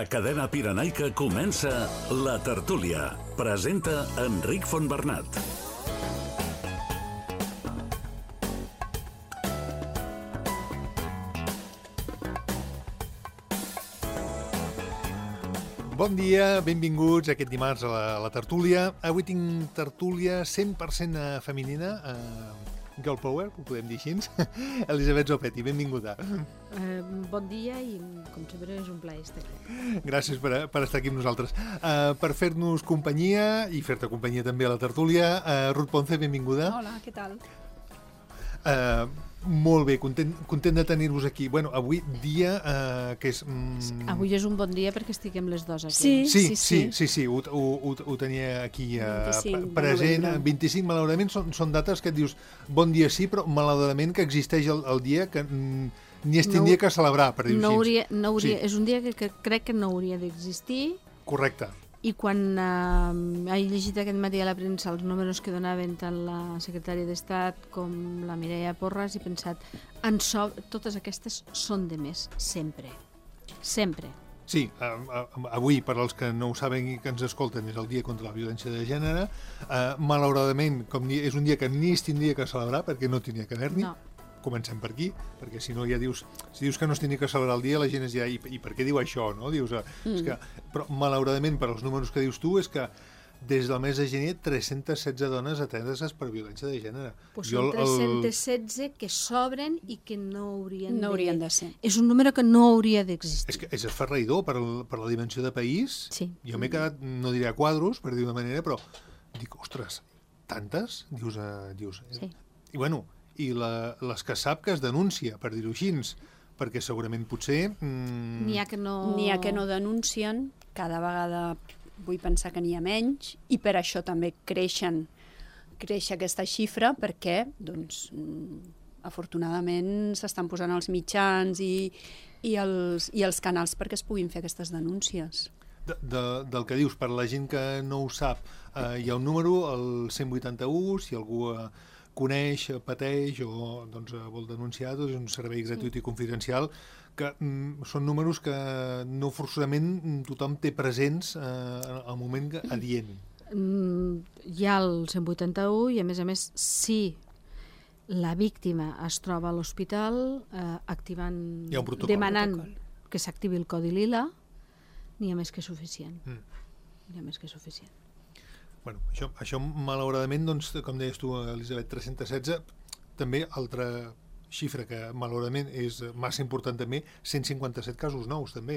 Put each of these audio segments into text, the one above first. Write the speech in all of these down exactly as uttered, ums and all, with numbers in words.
A Cadena Pirenaica comença La Tertúlia. Presenta Enric Fontbernat. Bon dia, benvinguts aquest dimarts a la, a la tertúlia. Avui tinc tertúlia cent per cent femenina, uh, girl power, ho podem dir així. Elisabet Zopetti, benvinguda. Uh, bon dia i, com sempre, és un plaer estar aquí. Gràcies per, per estar aquí amb nosaltres. Uh, per fer-nos companyia i fer-te companyia també a la tertúlia, uh, Ruth Ponce, benvinguda. Hola, què tal? Uh, molt bé, content, content de tenir-vos aquí. Bueno, avui dia uh, que és... Mm... Avui és un bon dia perquè estiguem les dues aquí. Sí, Sí, sí, sí, sí. sí, sí, ho, ho, ho tenia aquí uh, vint-i-cinc de present. novembre. vint-i-cinc, malauradament, són, són dates que et dius bon dia sí, però malauradament que existeix el, el dia que mm, ni es tindria No- que celebrar, per dir-ho No així. hauria, no hauria, Sí. És un dia que, que crec que no hauria d'existir Correcte. i quan uh, he llegit aquest matí a la premsa els números que donaven tant la secretària d'Estat com la Mireia Porras he pensat, en so, totes aquestes són de més, sempre. Sempre. Sí, uh, uh, avui, per als que no ho saben i que ens escolten, és el dia contra la violència de gènere. Uh, malauradament, com ni, és un dia que ni es tindria que celebrar, perquè no tindria que haver-n'hi. No. Comencem per aquí, perquè si no ja dius, si dius que no es tindria que celebrar el dia, la gent es dirà, i, i per què diu això, no? Dius, eh, Mm. és que, però malauradament, per als números que dius tu, és que des del mes de gener, tres-centes setze dones ateses per violència de gènere. Pues Jo són el- tres-cents setze que s'obren i que no haurien, No haurien de ser. És un número que no hauria d'existir. És que és esferraïdor per, el, per la dimensió de país. Sí. Jo m'he quedat, no diré a quadros, per dir d'una manera, però dic, ostres, tantes? Dius, uh, dius eh? Sí. I bueno, i la, les que sap que es denuncia, per dir-ho així, perquè segurament potser... Mm, N'hi ha que no... N'hi ha que no denuncien, cada vegada vull pensar que n'hi ha menys, i per això també creixen, creix aquesta xifra, perquè, doncs, mm, afortunadament s'estan posant els mitjans i, i, els, i els canals perquè es puguin fer aquestes denúncies. de, de, del que dius, per la gent que no ho sap, eh, hi ha un número, el cent vuitanta-u, si algú eh, coneix, eh, pateix o doncs, eh, vol denunciar, doncs és un servei gratuït i confidencial, que mm, són números que no forçosament mm, tothom té presents eh, al moment que- adient. Mm, hi ha el cent vuitanta-u i, a més a més, si la víctima es troba a l'hospital, eh, activant, Hi ha un protocol. demanant Protocol. que s'activi el codi lila, n'hi ha més que suficient. Mm. N'hi ha més que suficient. Bueno, això, això malauradament, doncs, com deies tu, Elisabet, tres-cents setze, també altra xifra que malauradament és massa important també, cent cinquanta-set casos nous també.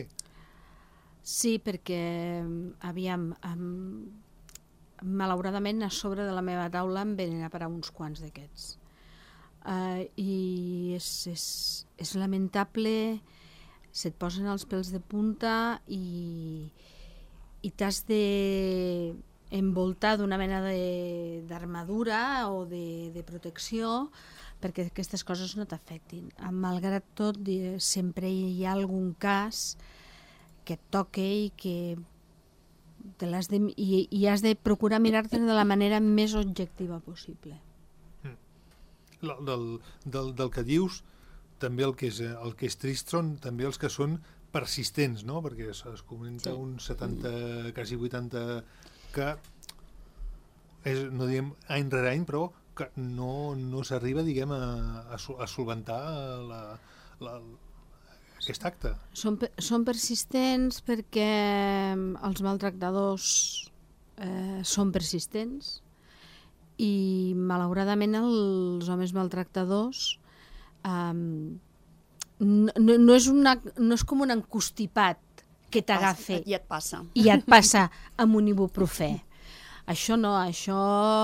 Sí, perquè, aviam, um, malauradament a sobre de la meva taula em venen a parar uns quants d'aquests. Uh, I és, és, és lamentable, se't posen els pèls de punta i, i t'has de envoltar d'una mena de- d'armadura o de, de protecció perquè aquestes coses no t'afectin. Malgrat tot, di- sempre hi ha algun cas que et toque i que te l'has de, i, i has de procurar mirar-te de la manera més objectiva possible. La- Del, del, del que dius, també el que és, eh, el que és trist són també els que són persistents, no? Perquè es, es comenta Sí. un setanta, quasi vuitanta, que és, no diem any rere any, però que no, no s'arriba, diguem, a, a, sol- a solventar la, la, aquest acte. Són, pe- són persistents perquè els maltractadors eh, són persistents i malauradament els homes maltractadors um, no, no, no, és una, no és com un encostipat que t'agafa I et passa. i et passa amb un ibuprofè. Això no, això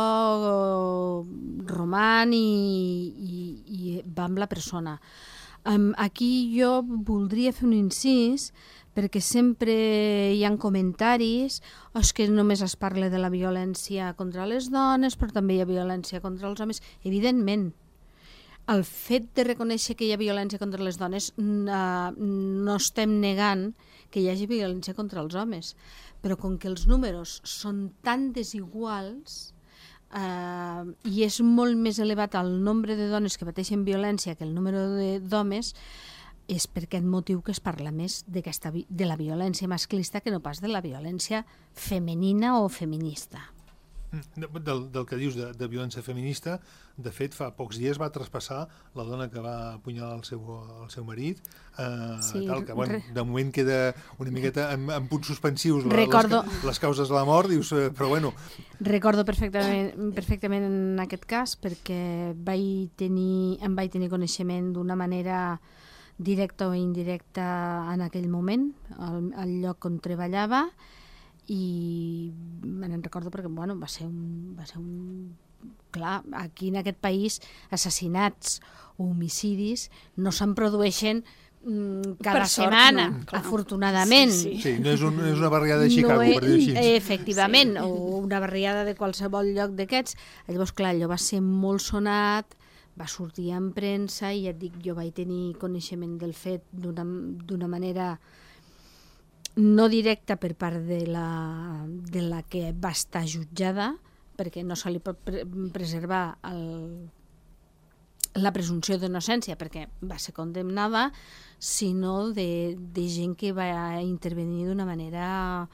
roman i, i, i va amb la persona. Um, aquí jo voldria fer un incís perquè sempre hi ha comentaris oh, és que només es parla de la violència contra les dones, però també hi ha violència contra els homes. Evidentment, el fet de reconèixer que hi ha violència contra les dones uh, no estem negant que hi hagi violència contra els homes, però com que els números són tan desiguals eh, i és molt més elevat el nombre de dones que pateixen violència que el número de- d'homes, és per aquest motiu que es parla més d'aquesta vi- de la violència masclista que no pas de la violència femenina o feminista. De- Del, del que dius de, de violència feminista, de fet, fa pocs dies va traspassar la dona que va apunyalar el seu, el seu marit, eh, Sí, tal, que bueno, re- de moment queda una miqueta en, en punts suspensius la, Recordo- les, ca- les causes de la mort, dius, eh, però bueno, Recordo perfectament, perfectament en aquest cas perquè vaig tenir, em vaig tenir coneixement d'una manera directa o indirecta en aquell moment, al, al lloc on treballava, i me n'en recordo perquè bueno, va ser un, va ser un clar, aquí en aquest país assassinats o homicidis no se'n produeixen mm, cada Per sort, setmana, no, clar. afortunadament. Sí, sí, no és, un, no és una barriada de Chicago, no per dir-ho així. Efectivament, sí. O una barriada de qualsevol lloc d'aquests. Llavors, clar, allò va ser molt sonat, va sortir en premsa i ja et dic, jo vaig tenir coneixement del fet d'una d'una manera no directa per part de la, de la que va estar jutjada, perquè no se li pot pre preservar el, la presumpció d'innocència, perquè va ser condemnada, sinó de, de gent que va intervenir d'una manera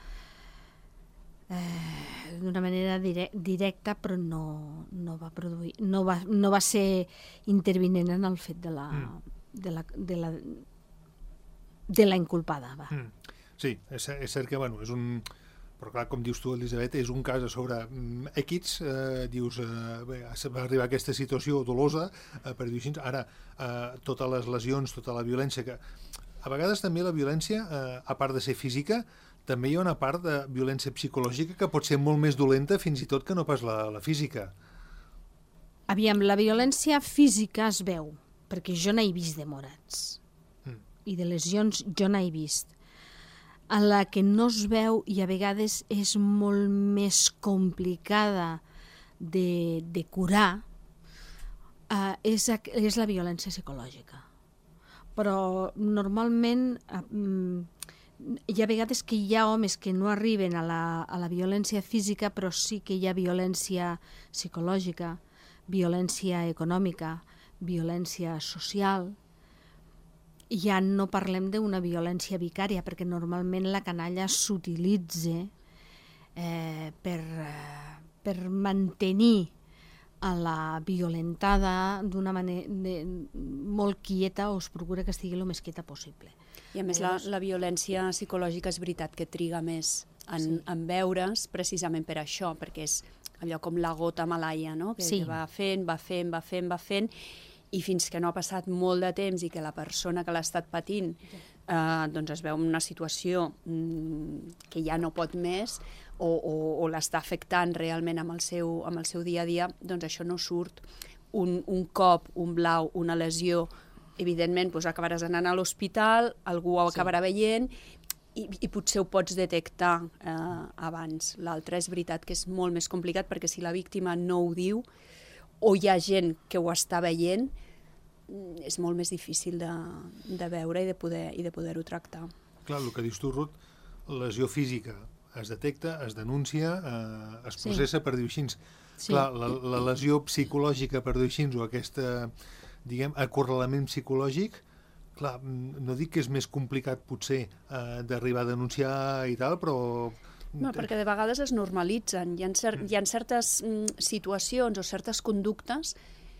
eh, d'una manera dire directa, però no, no va produir, no va, no va ser intervinent en el fet de la, mm. de la, de la, de la inculpada. Va. Mm. Sí, és, és cert que, bueno, és un... Però clar, com dius tu, Elisabet, és un cas a sobre mm, èquids, eh, dius, eh, bé, va arribar a aquesta situació dolosa, eh, per dir-ho així, ara, eh, totes les lesions, tota la violència, que a vegades també la violència, eh, a part de ser física, també hi ha una part de violència psicològica que pot ser molt més dolenta fins i tot que no pas la, la física. Aviam, la violència física es veu, perquè jo n'he vist de morats, mm. i de lesions jo n'he vist. A la que no es veu i a vegades és molt més complicada de, de curar eh, és, és la violència psicològica. Però normalment eh, hi ha vegades que hi ha homes que no arriben a la, a la violència física, però sí que hi ha violència psicològica, violència econòmica, violència social. Ja no parlem d'una violència vicària, perquè normalment la canalla s'utilitza eh, per, eh, per mantenir a la violentada d'una manera de, molt quieta, o es procura que estigui el més quieta possible. I a més la, la violència psicològica és veritat que triga més en, sí. en veure's precisament per això, perquè és allò com la gota malaia, no? que, sí. que va fent, va fent, va fent, va fent, i fins que no ha passat molt de temps i que la persona que l'ha estat patint eh, doncs es veu en una situació mm, que ja no pot més o, o, o l'està afectant realment amb el, seu, amb el seu dia a dia, doncs això no surt. Un, un cop, un blau, una lesió, evidentment doncs acabaràs anant a l'hospital, algú ho acabarà sí. veient i, i potser ho pots detectar eh, abans. L'altre és veritat que és molt més complicat perquè si la víctima no ho diu o hi ha gent que ho està veient, és molt més difícil de, de veure i de poder i de poder-ho tractar. Clar, el que dius tu, Ruth, lesió física es detecta, es denuncia, eh, es processa, sí. per dir-ho així. Sí. Clar, la, la lesió psicològica, per dir-ho així, o aquest, diguem, acorralament psicològic, clar, no dic que és més complicat, potser, eh, d'arribar a denunciar i tal, però... No, perquè de vegades es normalitzen. Hi ha, cer hi ha certes mm, situacions o certes conductes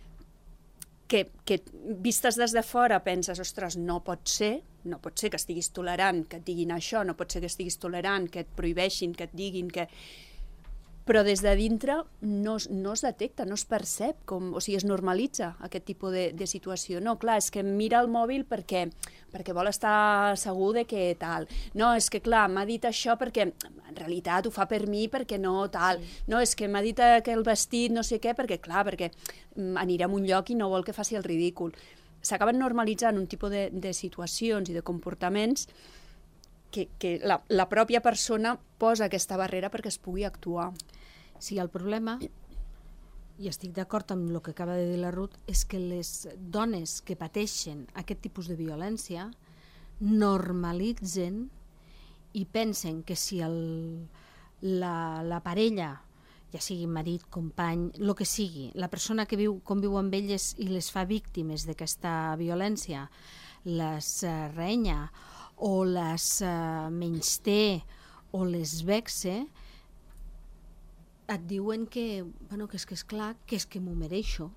que, que vistes des de fora penses, ostres, no pot ser, no pot ser que estiguis tolerant que et diguin això, no pot ser que estiguis tolerant que et prohibeixin, que et diguin que... Però des de dintre no, no es detecta, no es percep, com, o sigui, es normalitza aquest tipus de, de situació. No, clar, és que mira el mòbil perquè, perquè vol estar segur de que tal. No, és que clar, m'ha dit això perquè en realitat ho fa per mi perquè no tal. Sí. No, és que m'ha dit que el vestit no sé què perquè, clar, perquè anirà a un lloc i no vol que faci el ridícul. S'acaben normalitzant un tipus de, de situacions i de comportaments que, que la, la pròpia persona posa aquesta barrera perquè es pugui actuar. Sí, el problema, i estic d'acord amb el que acaba de dir la Ruth, és que les dones que pateixen aquest tipus de violència normalitzen i pensen que si el, la, la parella, ja sigui marit, company, el que sigui, la persona que viu, conviu amb elles i les fa víctimes d'aquesta violència, les uh, renya o les uh, menysté o les vexe, et diuen que, bueno, que és que és clar, que és que m'ho mereixo.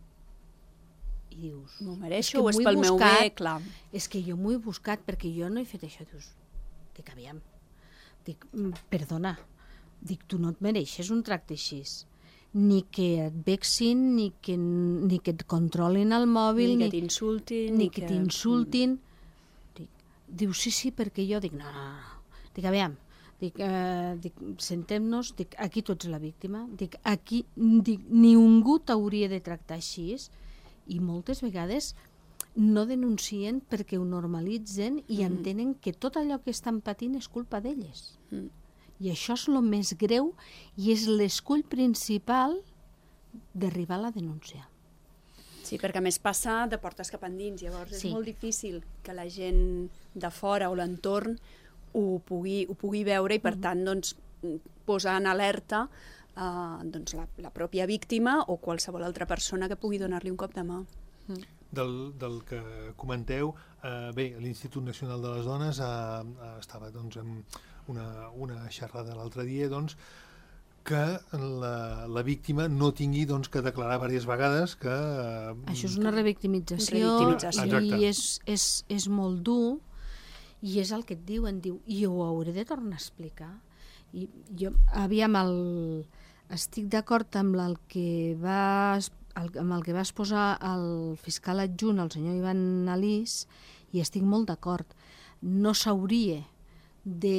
I dius... M'ho mereixo o és pel meu bé, clar. És que jo m'ho he buscat perquè jo no he fet això. Dius, dic, aviam, dic, perdona, dic, tu no et mereixes un tracte així. Ni que et vexin, ni que, ni que et controlin el mòbil, ni que t'insultin, ni que t'insultin. Dic, diu, sí, sí, perquè jo dic, no, no, no. Dic, aviam, dic, eh, dic sentem-nos, dic, aquí tu ets la víctima, dic, aquí dic, ningú t'hauria de tractar així, i moltes vegades no denuncien perquè ho normalitzen i mm. entenen que tot allò que estan patint és culpa d'elles. Mm. I això és el més greu i és l'escull principal d'arribar a la denúncia. Sí, perquè a més passa de portes cap endins, llavors sí. és molt difícil que la gent de fora o l'entorn ho pugui, ho pugui veure i per mm. tant doncs, posar en alerta Uh, doncs la, la pròpia víctima o qualsevol altra persona que pugui donar-li un cop de mà. Mm. Del, del que comenteu, uh, bé, l'Institut Nacional de les Dones uh, uh, estava doncs, amb una, una xerrada l'altre dia doncs, que la, la víctima no tingui doncs, que declarar diverses vegades que... Uh, Això és una revictimització, revictimització. i és, és, és molt dur i és el que et diuen, diu, i ho hauré de tornar a explicar. I jo, aviam, el... estic d'acord amb el que va el, amb el que va exposar el fiscal adjunt, el senyor Ivan Alís, i estic molt d'acord. No s'hauria de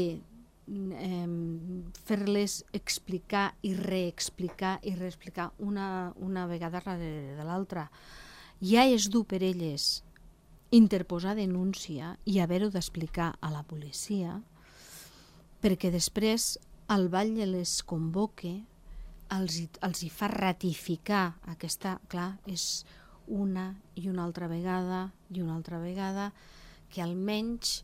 eh, fer-les explicar i reexplicar i reexplicar una, una vegada darrere de l'altra. Ja és dur per elles interposar denúncia i haver-ho d'explicar a la policia, perquè després el batlle les convoque, els, els hi fa ratificar aquesta, clar, és una i una altra vegada i una altra vegada, que almenys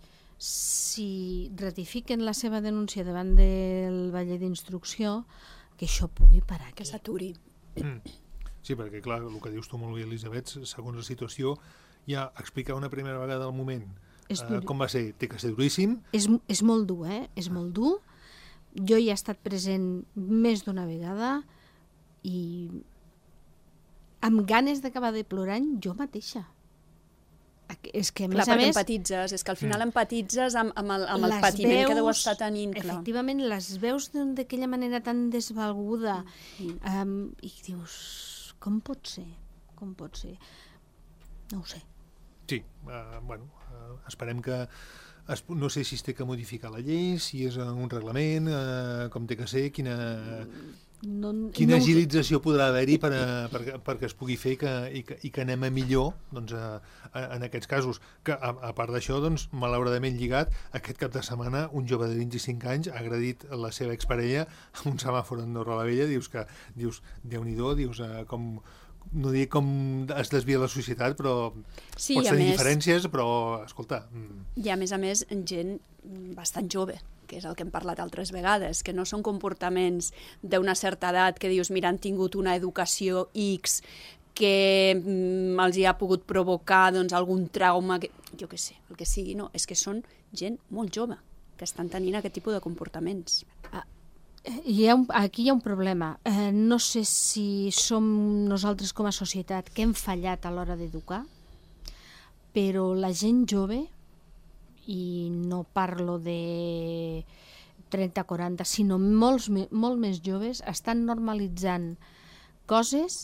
si ratifiquen la seva denúncia davant del batlle d'instrucció, que això pugui parar aquí. Que s'aturi. Mm. Sí, perquè clar, el que dius tu molt bé, Elisabet, segons la situació, ja explicar una primera vegada al moment eh, com va ser, té que ser duríssim. És, és molt dur, eh? És molt dur. Jo hi he estat present més d'una vegada i amb ganes d'acabar de plorant jo mateixa. És que a clar, més a més... empatitzes, és que al final mm. empatitzes amb, amb el, amb el patiment veus, que deu estar tenint. Clar. Efectivament, les veus d'aquella manera tan desvalguda mm. um, i dius, com pot ser? Com pot ser? No ho sé. Sí, uh, bueno, uh, esperem que es, no sé si es té que modificar la llei, si és un reglament, uh, com té que ser, quina, no, quina no, agilització podrà haver-hi per, per, perquè es pugui fer que, i, que, i que anem a millor doncs, a, a, en aquests casos. Que, a, a part d'això, doncs, malauradament lligat, aquest cap de setmana un jove de vint-i-cinc anys ha agredit la seva exparella amb un semàfor a Andorra la Vella, dius que, dius, Déu-n'hi-do, dius uh, com... no dic com es desvia la societat, però sí, pots tenir més, diferències, però, escolta... Mm. I a més a més, gent bastant jove, que és el que hem parlat altres vegades, que no són comportaments d'una certa edat que dius, mira, han tingut una educació X que mm, els hi ha pogut provocar doncs, algun trauma, que, jo què sé, el que sigui, no, és que són gent molt jove que estan tenint aquest tipus de comportaments. Ah. Hi ha un, aquí hi ha un problema. Eh, no sé si som nosaltres com a societat que hem fallat a l'hora d'educar, però la gent jove, i no parlo de trenta quaranta, sinó molts, molt més joves, estan normalitzant coses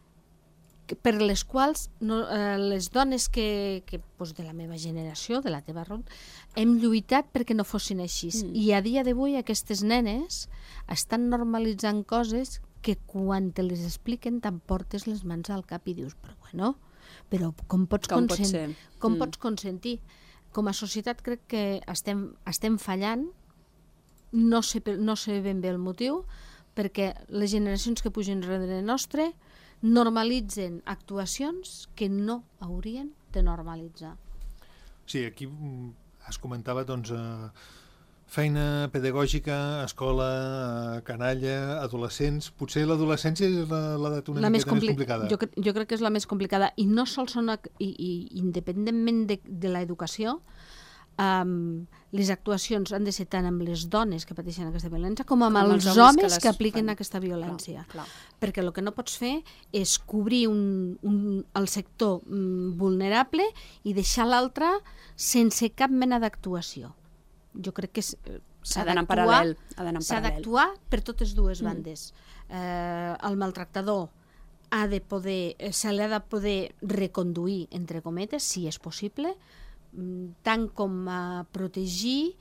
per les quals no, eh, les dones que, que doncs de la meva generació, de la teva ronda, hem lluitat perquè no fossin així. Mm. I a dia d'avui aquestes nenes estan normalitzant coses que quan te les expliquen t'emportes les mans al cap i dius, però bueno, però com pots, com consent... pot com mm. pots consentir? Com a societat crec que estem, estem fallant, no sé, no sé ben bé el motiu, perquè les generacions que pugen darrere nostre normalitzen actuacions que no haurien de normalitzar. Sí, aquí es comentava doncs, eh, Feina pedagògica, escola, canalla, adolescents... Potser l'adolescència és l'edat una la més, miqueta compli... més complicada. Jo, jo crec que és la més complicada. I no sols són... I, i, independentment de, de l'educació, um, les actuacions han de ser tant amb les dones que pateixen aquesta violència com amb, com els, els homes, homes que, les... que apliquen fan. Aquesta violència. Clar, clar. Perquè el que no pots fer és cobrir un, un, el sector um, vulnerable i deixar l'altre sense cap mena d'actuació. Jo crec que s'ha d'actuar s'ha d'actuar per totes dues bandes. Mm. Eh, el maltractador ha de poder, se l'ha de poder reconduir, entre cometes, si és possible, tant com a protegir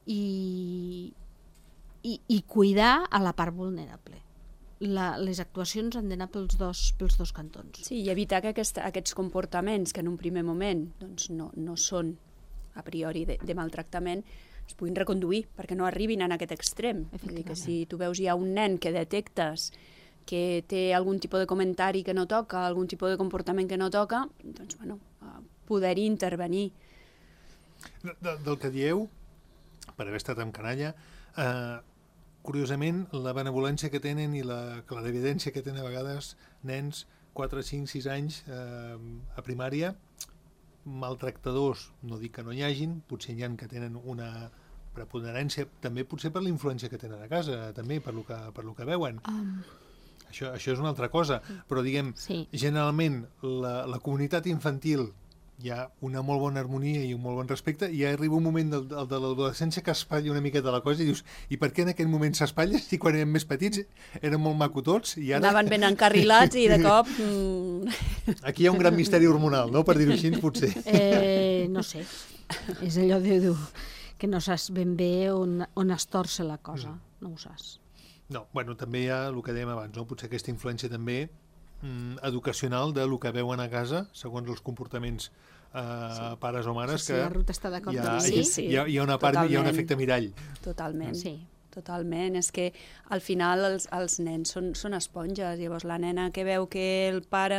i, i, i cuidar a la part vulnerable. La, les actuacions han d'anar pels dos, pels dos cantons. Sí, i evitar que aquesta, aquests comportaments que en un primer moment doncs, no, no són a priori de, de maltractament, es puguin reconduir perquè no arribin en aquest extrem. Vull dir que si tu veus hi ha un nen que detectes que té algun tipus de comentari que no toca, algun tipus de comportament que no toca, doncs, bueno, poder-hi intervenir. De, de, del que dieu, per haver estat amb canalla, eh, curiosament, la benevolència que tenen i la clarividència que tenen a vegades nens quatre, cinc, sis anys eh, a primària, maltractadors, no dic que no hi hagin, potser hi ha que tenen una preponderància, també potser per la influència que tenen a casa, també per lo que, per lo que veuen. Um. Això, això és una altra cosa, però diguem, sí. Generalment la, la comunitat infantil hi ha una molt bona harmonia i un molt bon respecte, i ja arriba un moment del, del, de l'adolescència que espatlla una miqueta la cosa i dius, i per què en aquell moment s'espatlla si quan érem més petits eren molt maco tots i ara... Anaven ben encarrilats i de cop... Mm... Aquí hi ha un gran misteri hormonal, no? Per dir-ho així, potser. Eh, no sé. És allò de, de, que no saps ben bé on, on es torça la cosa. Mm. No ho saps. No, bueno, també hi ha el que dèiem abans, no? Potser aquesta influència també mm, educacional de lo que veuen a casa, segons els comportaments eh, sí. pares o mares, sí, sí, que la Ruth està d'acord amb sí, sí. Hi, ha, hi ha una part, Totalment. Hi ha un efecte mirall. Totalment, sí. Totalment. És que al final els, els nens són, són esponges, llavors la nena que veu que el pare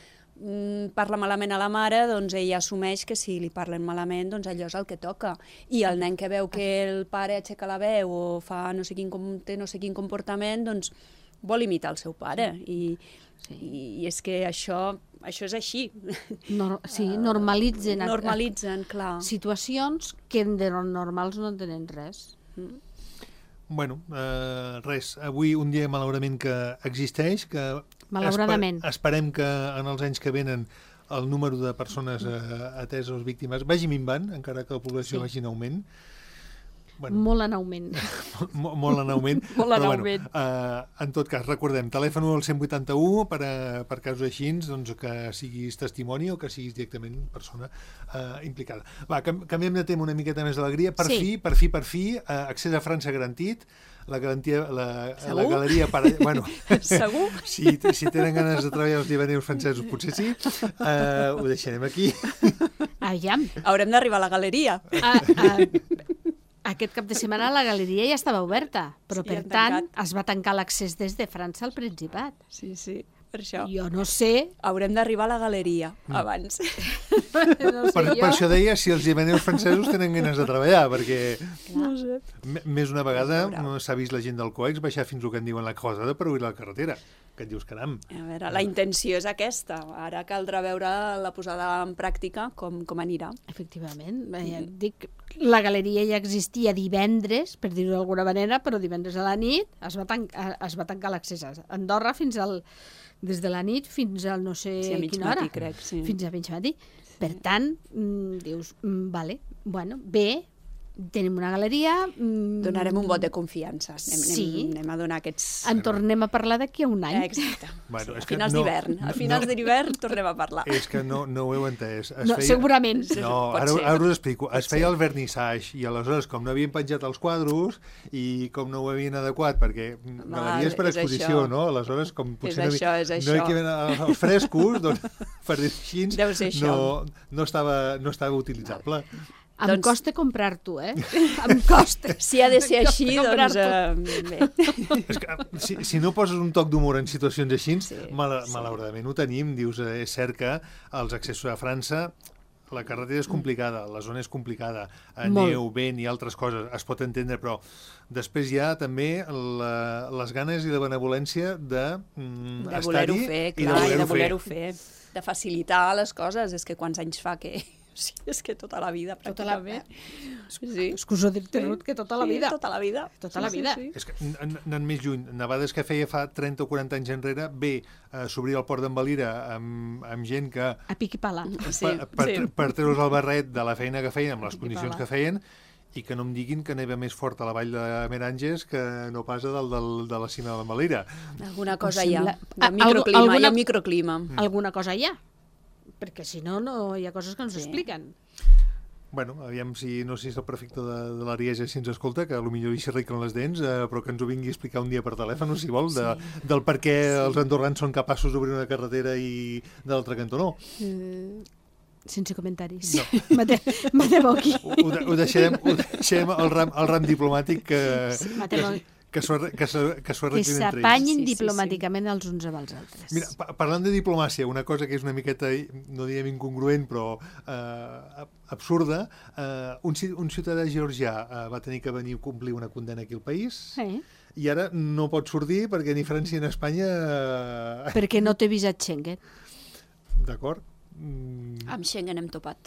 mm, parla malament a la mare, doncs ella assumeix que si li parlen malament, doncs allò és el que toca. I el nen que veu que el pare aixeca la veu o fa no sé quin, té no sé quin comportament, doncs vol imitar el seu pare. I, sí. i, i és que això, això és així. Nor sí, normalitzen, uh, normalitzen clar. Situacions que de normals no tenen res. Mm. Bueno, eh, res, avui un dia malauradament que existeix, que malauradament. Esper esperem que en els anys que venen el número de persones eh, ateses víctimes vagi minvant, encara que la població sí. vagi en augment. Bueno, molt en augment. molt, molt en augment. molt en però, augment. Bueno, eh, en tot cas, recordem, telèfon al cent vuitanta-u per, a, per casos així, doncs, que siguis testimoni o que siguis directament persona eh, implicada. Va, canviem de tema una miqueta més d'alegria. Per sí. fi, per fi, per fi, eh, accés a França garantit, la garantia, la, la galeria... Per, bueno, Segur? si, si tenen ganes de treballar els divaneus francesos, potser sí. Eh, ho deixarem aquí. Aviam. Haurem d'arribar a la galeria. Ah, ah. Aquest cap de setmana la galeria ja estava oberta, però sí, per tant tancat. Es va tancar l'accés des de França al Principat. Sí, sí, per això. Jo no sé... Haurem d'arribar a la galeria mm. abans. no sé per, jo. per això deia si els divaneus francesos tenen ganes de treballar, perquè no sé. més una vegada no s'ha vist la gent del COEX baixar fins al que en diuen la croisada per obrir la carretera. Que et dius, caram. A veure, la intenció és aquesta. Ara caldrà veure la posada en pràctica com, com anirà. Efectivament. Ja et dic, la galeria ja existia divendres, per dir-ho d'alguna manera, però divendres a la nit es va, tan es va tancar l'accés a Andorra fins al, des de la nit fins al no sé sí, a mig quina matí, hora. Crec, sí. Fins a mig matí. Per tant, mm, dius, mm, vale, bueno, bé, tenim una galeria... Mm, Donarem un vot de confiança. Anem, sí. anem, anem a donar aquests... En tornem a parlar d'aquí a un any. Exacte. Bueno, sí, és a finals no, d'hivern. A finals no, d'hivern tornem a parlar. És que no, no ho heu entès. Es no, feia... Segurament. No, ara, ara us explico. Es feia el vernissage i aleshores, com no havien penjat els quadros i com no ho havien adequat, perquè galeries per exposició, no? Aleshores, com potser és no, això, no hi havia els frescos, doncs, per dir així, no, no, estava, no estava utilitzable. Em doncs... costa comprar-t'ho, eh? Em costa. Si ha de ser així, doncs... Uh, bé. És que, si, si no poses un toc d'humor en situacions així, sí, mal, sí. malauradament ho tenim. Dius, eh, és cert que els accessos a França, la carretera és complicada, la zona és complicada, Molt. neu, vent i altres coses, es pot entendre, però després hi ha també la, les ganes i la benevolència de, mm, De estar-hi voler-ho fer, i clar, de i de voler-ho voler-ho fer. De facilitar les coses. És que quants anys fa que... O sigui, és que tota la vida, Tota la- pràcticament. Sí. Excuso dir-te, Ruth, que tota la vida. Sí, tota la vida. Tota la vida. Sí, sí, És que an- anant més lluny, nevades que feia fa trenta o quaranta anys enrere, bé, eh, s'obria el port d'en Valira amb, amb gent que A pic i pala. sí. per, per, sí. per treure's el barret de la feina que feien, amb les Pic i condicions pala. que feien, i que no em diguin que neva més fort a la vall de Meranges que no pas a dalt del, de la cima de Valira. Alguna cosa Em hi ha. sembla- De Ah, microclima, alguna- hi ha microclima. Alguna cosa hi ha. Perquè si no, no hi ha coses que no Sí. s'expliquen. Bueno, aviam si, no sé si és el prefecte de, de l'Ariesa si ens escolta, que potser li xerriquen les dents, eh, però que ens ho vingui a explicar un dia per telèfon, si vol, de, del per què sí. els andorrans són capaços d'obrir una carretera i de l'altre cantó no. Mm, sense comentaris. No. Mate, mateu aquí. Ho, ho, de- ho deixem, ho deixem al ram, al ram diplomàtic que, Mateu que, que s'ho arre- que s'ho- que s'ho Que arreglin entre ells. s'apanyin Sí, sí, sí. diplomàticament els uns amb els altres. Mira, pa parlant de diplomàcia, una cosa que és una miqueta, no direm incongruent, però eh, absurda, eh, un, ci- un ciutadà georgià eh, va tenir que venir a complir una condena aquí al país Eh? i ara no pot sortir perquè ni França ni Espanya... Eh, Perquè no té visat Schengen. D'acord? Mm, Amb Schengen hem topat.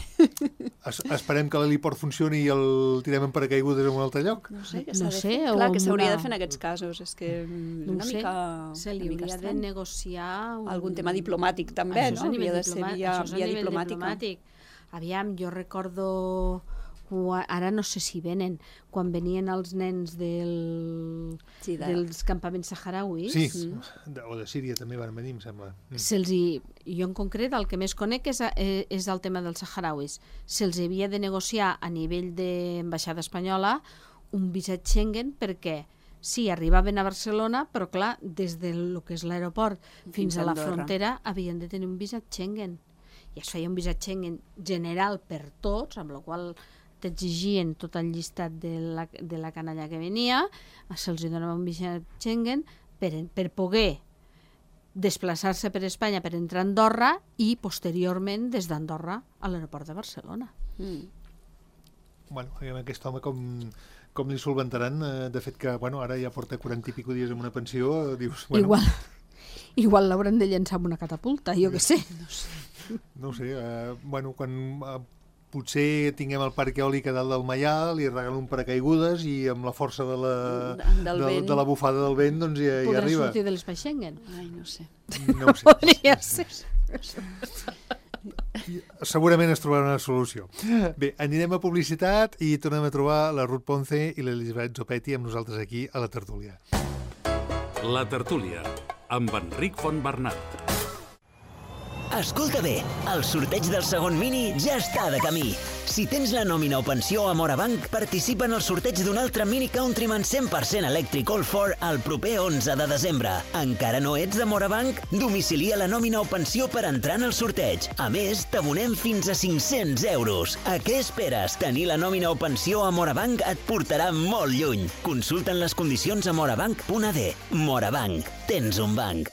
es, esperem que l'heliport funcioni i el tirem en paracaigudes en un altre lloc. No sé, què No s'ha de sé, fer. o Clar, amb que s'hauria una- de fer en aquests casos. És que mm, No ho una sé. mica... Se li una mica hauria de estrany. negociar... Un... Algun tema diplomàtic també, Això és a no? nivell Havia de ser diplomàtic, via, això és a via nivell diplomàtica. diplomàtic. Aviam, jo recordo... quan- Ara no sé si venen, quan venien els nens del, Sí, de... dels campaments saharauis, Sí, de, o de Síria també van venir, em sembla. Mm. se'ls hi, jo en concret el que més conec és, a- eh, és el tema dels saharauis. Se'ls havia de negociar a nivell d'ambaixada espanyola un visat Schengen perquè sí, arribaven a Barcelona, però clar, des de lo que és l'aeroport fins, Fins a a la Andorra. frontera havien de tenir un visat Schengen. I es feia un visat Schengen general per tots, amb la qual t'exigien tot el llistat de la, de la canalla que venia, se'ls donava un visat Schengen per, per poder desplaçar-se per Espanya per entrar a Andorra i posteriorment des d'Andorra a l'aeroport de Barcelona. Mm. Bueno, aviam aquest home com, com li solventaran, eh, de fet que, bueno, ara ja porta quaranta i pico dies amb una pensió, eh, dius, bueno, Igual, igual l'hauran de llançar amb una catapulta, jo què sé. no ho sé, eh, bueno, quan eh, potser tinguem el parc eòlic a dalt del Maià, li regalen un paracaigudes i amb la força de la, Del- del de, vent. de la bufada del vent, doncs ja, ja Podrà arriba. sortir de l'espai Schengen. Ai, no sé. No ho sé. Podria ser. Segurament es trobarà una solució. Bé, anirem a publicitat i tornem a trobar la Ruth Ponce i l'Elisabet Zopetti amb nosaltres aquí a la tertúlia. La tertúlia, amb Enric Fontbernat. Escolta bé, el sorteig del segon mini ja està de camí. Si tens la nòmina o pensió a Morabanc, participa en el sorteig d'un altre Mini Countryman cent per cent elèctric All quatre el proper onze de desembre. Encara no ets de Morabanc? Domicilia la nòmina o pensió per entrar en el sorteig. A més, t'abonem fins a cinc-cents euros. A què esperes? Tenir la nòmina o pensió a Morabanc et portarà molt lluny. Consulta'n les condicions a morabanc punt a d. Morabanc. Tens un banc.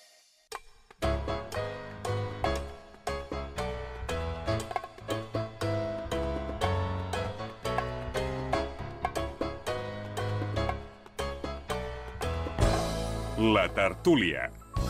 La tertúlia.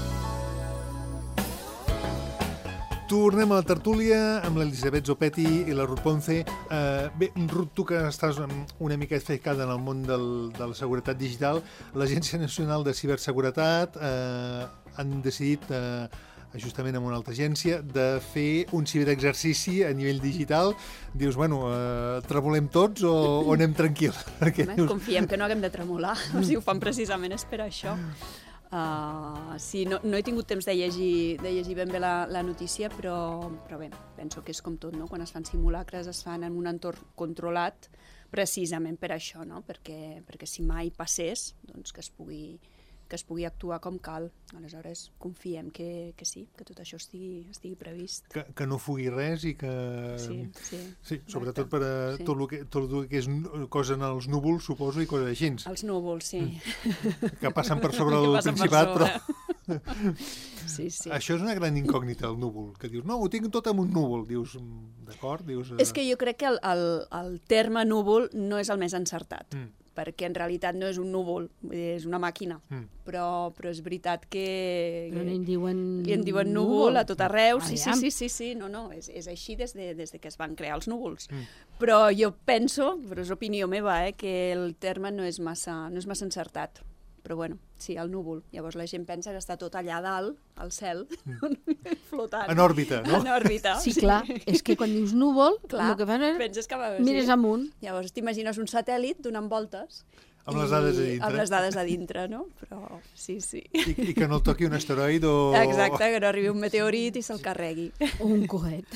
Tornem a la tertúlia amb l'Elisabet Zopetti i la Ruth Ponce. Eh, bé, Ruth, tu que estàs una mica ficada en el món del, de la seguretat digital, l'Agència Nacional de Ciberseguretat eh, han decidit, eh, justament amb una altra agència, de fer un ciberexercici a nivell digital. Dius, bueno, eh, tremolem tots o, o anem tranquils? Perquè Home, dius, confiem que no haguem de tremolar, si ho fan precisament és per això. Uh, sí, no, no he tingut temps de llegir, de llegir ben bé la, la notícia, però, però bé, penso que és com tot, no? Quan es fan simulacres es fan en un entorn controlat precisament per això, no? Perquè, perquè si mai passés, doncs que es pugui, que es pugui actuar com cal. Aleshores, confiem que, que sí, que tot això estigui, estigui previst. que, que no fugui res i que... Sí, sí. Sí, sobretot per a Sí. tot el que, tot el que és nu- cosa en els núvols, suposo, i coses així, Els núvols, sí. que passen per sobre Que el passen per Principat, sobre. però Sí, sí. Això és una gran incògnita, el núvol, que dius, no, ho tinc tot en un núvol. Dius, d'acord? Dius, És que jo crec que el, el, el terme núvol no és el més encertat, Mm. perquè en realitat no és un núvol, vull dir, és una màquina, Mm. però, però és veritat que... Però n'hi diuen... I en diuen núvol a tot arreu, sí, sí, Aviam. sí, sí, sí, no, no, és, és així des de, des de que es van crear els núvols. Mm. Però jo penso, però és opinió meva, eh, que el terme no és massa, no és massa encertat. Però bueno, sí, el núvol. Llavors la gent pensa que està tot allà dalt, al cel, mm. flotant. En òrbita, no? En òrbita. Sí, clar, és que quan dius núvol, Clar, el que fan és... penses que va... Mires sí. amunt. Llavors t'imagines un satèl·lit donant voltes. Amb les dades a dintre. Amb les dades a dintre, no? Però sí, sí. I, I que no el toqui un asteroide o... Exacte, que no arribi un meteorit i se'l carregui. O un coet.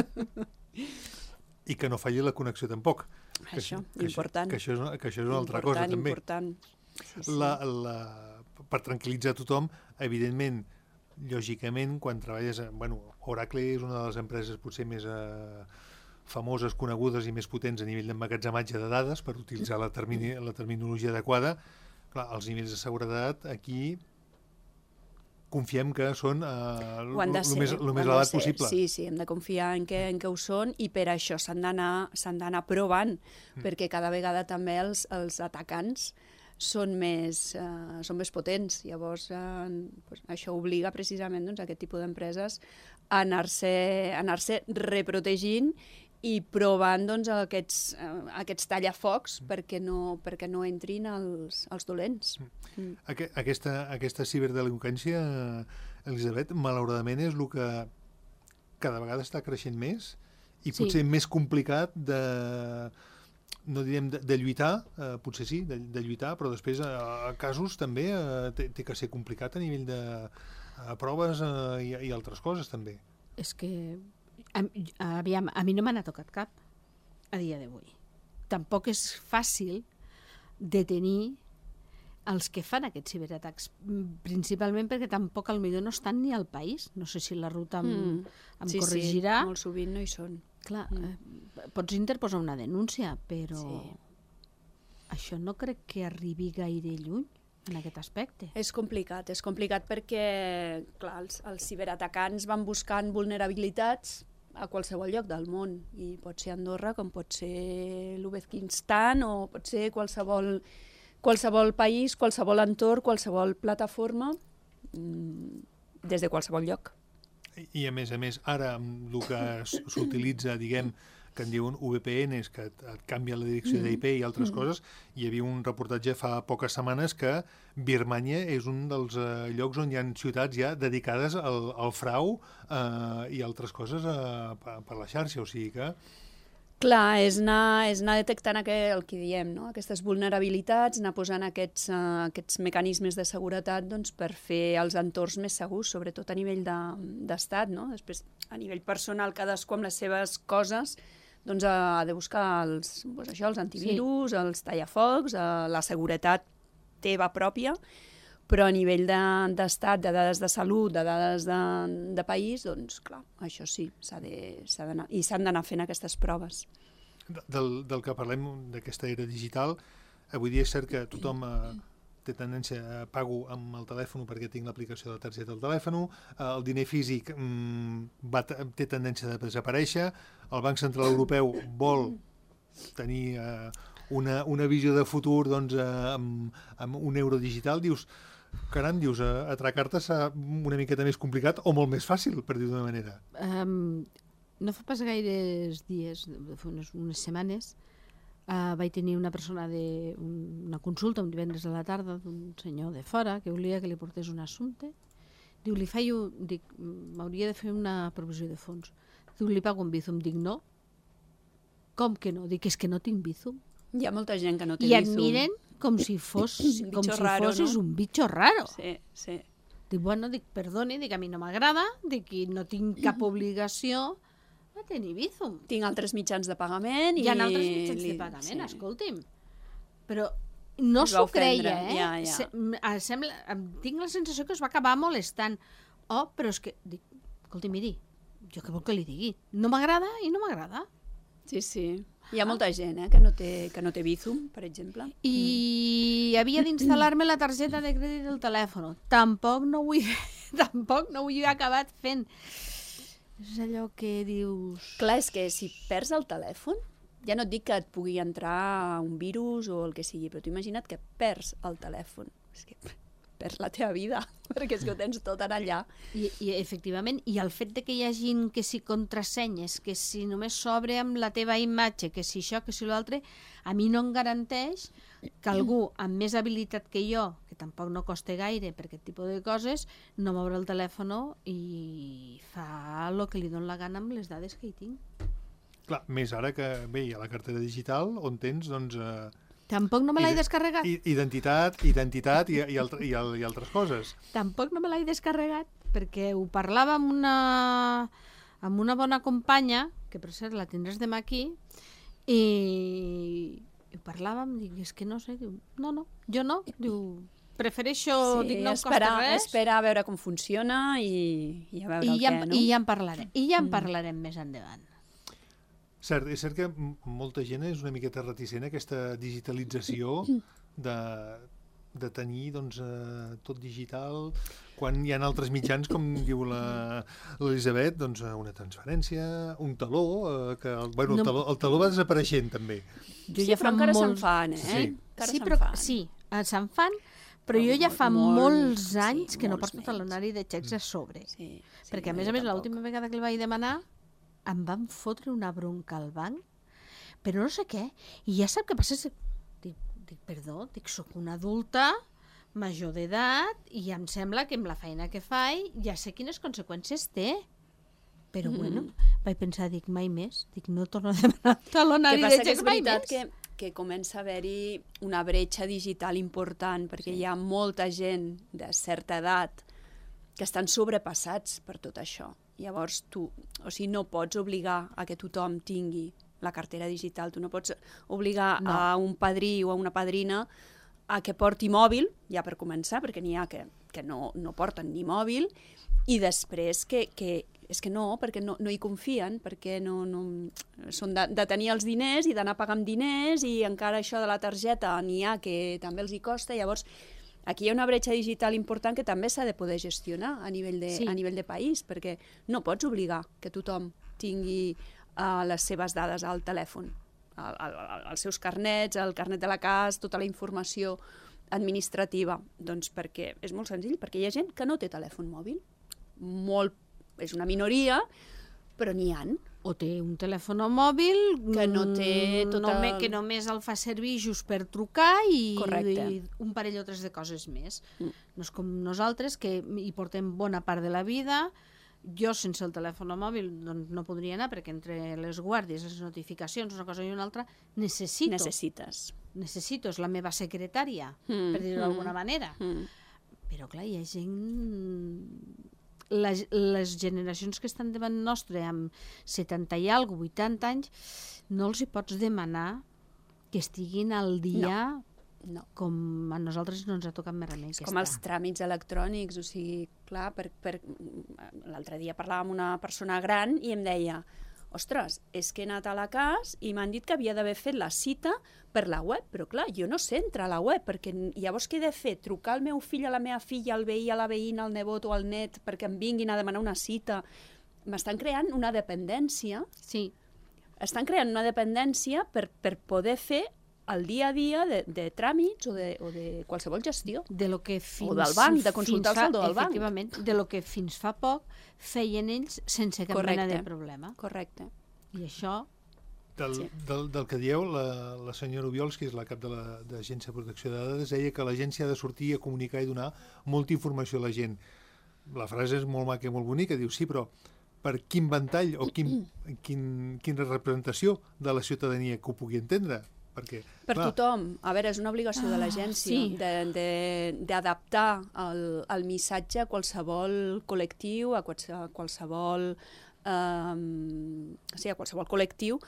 I que no falli la connexió tampoc. Que Això, que important. Que això, és, que això és una altra cosa, Important, també. important. Sí, sí. La, la, per tranquil·litzar tothom, evidentment, lògicament, quan treballes... Bueno, Oracle és una de les empreses potser més eh, famoses, conegudes i més potents a nivell d'emmagatzematge de dades, per utilitzar la, termini, la terminologia adequada. Clar, els nivells de seguretat aquí confiem que són eh, Ho han de el ser, més, lo ho més han de elevat ser. possible. Sí, sí, hem de confiar en que, en que ho són i per això s'han d'anar s'han d'anar provant, mm. perquè cada vegada també els, els atacants són més, eh, són més potents. Llavors, eh, pues, això obliga precisament doncs, a aquest tipus d'empreses a anar-se anar-se reprotegint i provant doncs, aquests, eh, aquests tallafocs mm. perquè, no, perquè no entrin els, els dolents. Mm. Aqu aquesta, aquesta ciberdelinqüència, Elisabet, malauradament és el que cada vegada està creixent més i potser Sí. més complicat de, no direm de, de lluitar, eh, potser sí, de, de lluitar, però després a, a casos també eh, té, té que ser complicat a nivell de a proves eh, i, i altres coses també. És que, a, aviam, a mi no me n'ha tocat cap a dia d'avui. Tampoc és fàcil detenir els que fan aquests ciberatacs, principalment perquè tampoc al millor no estan ni al país. No sé si la ruta em, Mm. em Sí, corregirà. sí, molt sovint no hi són. Clar, Mm. eh, pots interposar una denúncia, però Sí. això no crec que arribi gaire lluny en aquest aspecte. És complicat, és complicat perquè clar, els, els ciberatacants van buscant vulnerabilitats a qualsevol lloc del món, i pot ser Andorra com pot ser l'Uzbekistan o pot ser qualsevol, qualsevol país, qualsevol entorn, qualsevol plataforma, mmm, des de qualsevol lloc. I a més a més, ara amb el que s- s'utilitza, diguem, que en diuen V P Ns, que et, et canvia la direcció d'I P i altres coses, hi havia un reportatge fa poques setmanes que Birmània és un dels eh, llocs on hi ha ciutats ja dedicades al, al frau eh, i altres coses eh, per, per la xarxa, o sigui que... Clar, és anar, és anar detectant aquest, el que diem, no? Aquestes vulnerabilitats, anar posant aquests, uh, aquests mecanismes de seguretat doncs, per fer els entorns més segurs, sobretot a nivell d'estat. De, no? Després, a nivell personal, cadascú amb les seves coses doncs, ha de buscar els, doncs, això, els antivirus, sí. els tallafocs, uh, la seguretat teva pròpia, però a nivell d'estat, de, de dades de salut, de dades de, de país, doncs, clar, això sí, s'ha de, s'ha d'anar, i s'han d'anar fent aquestes proves. Del, del que parlem, d'aquesta era digital, avui dia és cert que tothom eh, té tendència a pago amb el telèfon perquè tinc l'aplicació de la targeta al telèfon, eh, el diner físic mm, va, té tendència a desaparèixer, el Banc Central Europeu vol tenir eh, una, una visió de futur doncs, eh, amb, amb un euro digital, dius, caram, dius, eh, atracar-te serà una miqueta més complicat o molt més fàcil, per dir d'una manera. Um, no fa pas gaires dies, fa unes, unes setmanes, uh, vaig tenir una persona de un, una consulta un divendres a la tarda d'un senyor de fora que volia que li portés un assumpte. Diu, li fallo, dic, m'hauria de fer una provisió de fons. Diu, li pago un Bizum. Dic, no. Com que no? Dic, és que no tinc Bizum. Hi ha molta gent que no té I et Bizum. miren com si, fos, Un com bitxo si raro, fossis no? un bitxo raro. Sí, sí. Dic, bueno, dic, perdoni, dic, a mi no m'agrada, dic, i no tinc cap obligació de tenir Bizum. Tinc altres mitjans de pagament i... Hi ha altres mitjans li- de pagament, sí. escolti'm. Però no Es va s'ho creia, ofendre, eh? ja, ja. Se, m- em sembla, em, tinc la sensació que es va acabar molestant. Oh, però és que... Dic, escolti, miri, jo què vol que li digui? No m'agrada i no m'agrada. Sí, sí. Hi ha molta gent eh, que no té, que no té Bizum, per exemple. I havia d'instal·lar-me la targeta de crèdit del telèfon. Tampoc no ho he, tampoc no ho he acabat fent. És allò que dius... Clar, és que si perds el telèfon, ja no et dic que et pugui entrar un virus o el que sigui, però tu imagina't que perds el telèfon. És que perds la teva vida, perquè és que ho tens tot en allà. I, i efectivament, i el fet de que hi hagi que si contrasenyes, que si només s'obre amb la teva imatge, que si això, que si l'altre, a mi no em garanteix que algú amb més habilitat que jo, que tampoc no costa gaire per aquest tipus de coses, no m'obre el telèfon i fa el que li dona la gana amb les dades que hi tinc. Clar, més ara que bé, hi ha la cartera digital on tens, doncs... Eh, Tampoc no me l'he ide- descarregat. i- Identitat, identitat i, i, altre, i, al- i altres coses. Tampoc no me l'he descarregat, perquè ho parlava amb una, amb una bona companya, que per cert la tindràs demà aquí, i, i ho parlàvem, dic, és que no sé, diu, no, no, jo no, diu, prefereixo, Sí, dic, no em esperar, costa res, esperar a veure com funciona i, i a veure i el ja, què, en- no? i ja en parlarem, i ja en parlarem més endavant. Cert, és cert que m- molta gent és una miqueta reticent a aquesta digitalització de, de tenir doncs, eh, tot digital, quan hi ha altres mitjans, com diu la- l'Elisabet, doncs, eh, una transferència, un taló, eh, que el, bueno, el, No. taló, el taló va desapareixent també. Jo Sí, però encara se'n fan, eh? Sí. Encara Sí, se'n però, fan. sí, eh, se'n fan, però Però jo ja molt- fa molt- molts sí, anys que no molts porto menys. talonari de xecs a sobre. Sí, sí, Perquè, a no, més a jo més, tampoc. l'última vegada que el vaig demanar em van fotre una bronca al banc, però no sé què. I ja sap què passa? Dic, dic perdó, dic, soc una adulta, major d'edat, i em sembla que amb la feina que faig ja sé quines conseqüències té. Però, Mm. bueno, vaig pensar, dic, mai més. Dic, no torno a demanar talonari que de passa que és xecs mai veritat més. que, que comença a haver-hi una bretxa digital important, perquè hi ha molta gent de certa edat que estan sobrepassats per tot això. Llavors, tu, o sigui, no pots obligar a que tothom tingui la cartera digital, tu no pots obligar No. a un padrí o a una padrina a que porti mòbil, ja per començar, perquè n'hi ha que, que no, no porten ni mòbil, i després que, que és que no, perquè no, no hi confien, perquè no, no, són de, de tenir els diners i d'anar pagant diners, i encara això de la targeta n'hi ha que també els hi costa. Llavors, aquí hi ha una bretxa digital important que també s'ha de poder gestionar a nivell de, Sí. a nivell de país, perquè no pots obligar que tothom tingui uh, les seves dades al telèfon, el, el, el, els seus carnets, el carnet de la casa, tota la informació administrativa. Doncs perquè és molt senzill, perquè hi ha gent que no té telèfon mòbil. Molt, és una minoria, però n'hi ha. O té un telèfon mòbil Que no té mm, tot nome- el- que només el fa servir just per trucar i, Correcte. i un parell o tres de coses més. Mm. No és com nosaltres, que hi portem bona part de la vida. Jo, sense el telèfon mòbil, doncs no podria anar, perquè entre les guàrdies, les notificacions, una cosa i una altra, necessito. Necessites. Necessito, és la meva secretària, Mm, per dir-ho mm. d'alguna manera. Mm. Però, clar, hi ha gent... Les, les generacions que estan davant nostre amb setanta i alguna cosa, vuitanta anys, no els hi pots demanar que estiguin al dia No. com a nosaltres no ens ha tocat més remei. És que com estar. els tràmits electrònics, o sigui, clar, per, per... l'altre dia parlava amb una persona gran i em deia, ostres, és que he anat a la casa i m'han dit que havia d'haver fet la cita per la web, però clar, jo no sé entrar a la web, perquè llavors què he de fer? Trucar al meu fill, a la meva filla, al veí, a la veïna, al nebot o al net, perquè em vinguin a demanar una cita. M'estan creant una dependència, Sí, estan creant una dependència per, per poder fer el dia a dia de, de tràmits o de, o de qualsevol gestió. de lo que fins... O del banc, de consultar el fins fa- saldo del banc. Efectivament, de lo que fins fa poc feien ells sense cap Correcte. mena de problema. Correcte. I això... Del, Sí. del, del que dieu, la, la senyora Obiols, que és la cap de la- de l'Agència de Protecció de Dades, deia que l'agència ha de sortir a comunicar i donar molta informació a la gent. La frase és molt maca i molt bonica, diu, sí, però per quin ventall o quin, quin, quina representació de la ciutadania que ho pugui entendre? Perquè, Per clar, tothom. A veure, és una obligació de Ah, l'agència sí. de- de- d'adaptar el, el missatge a qualsevol col·lectiu, a qualse- a qualsevol, eh, sí, a qualsevol col·lectiu,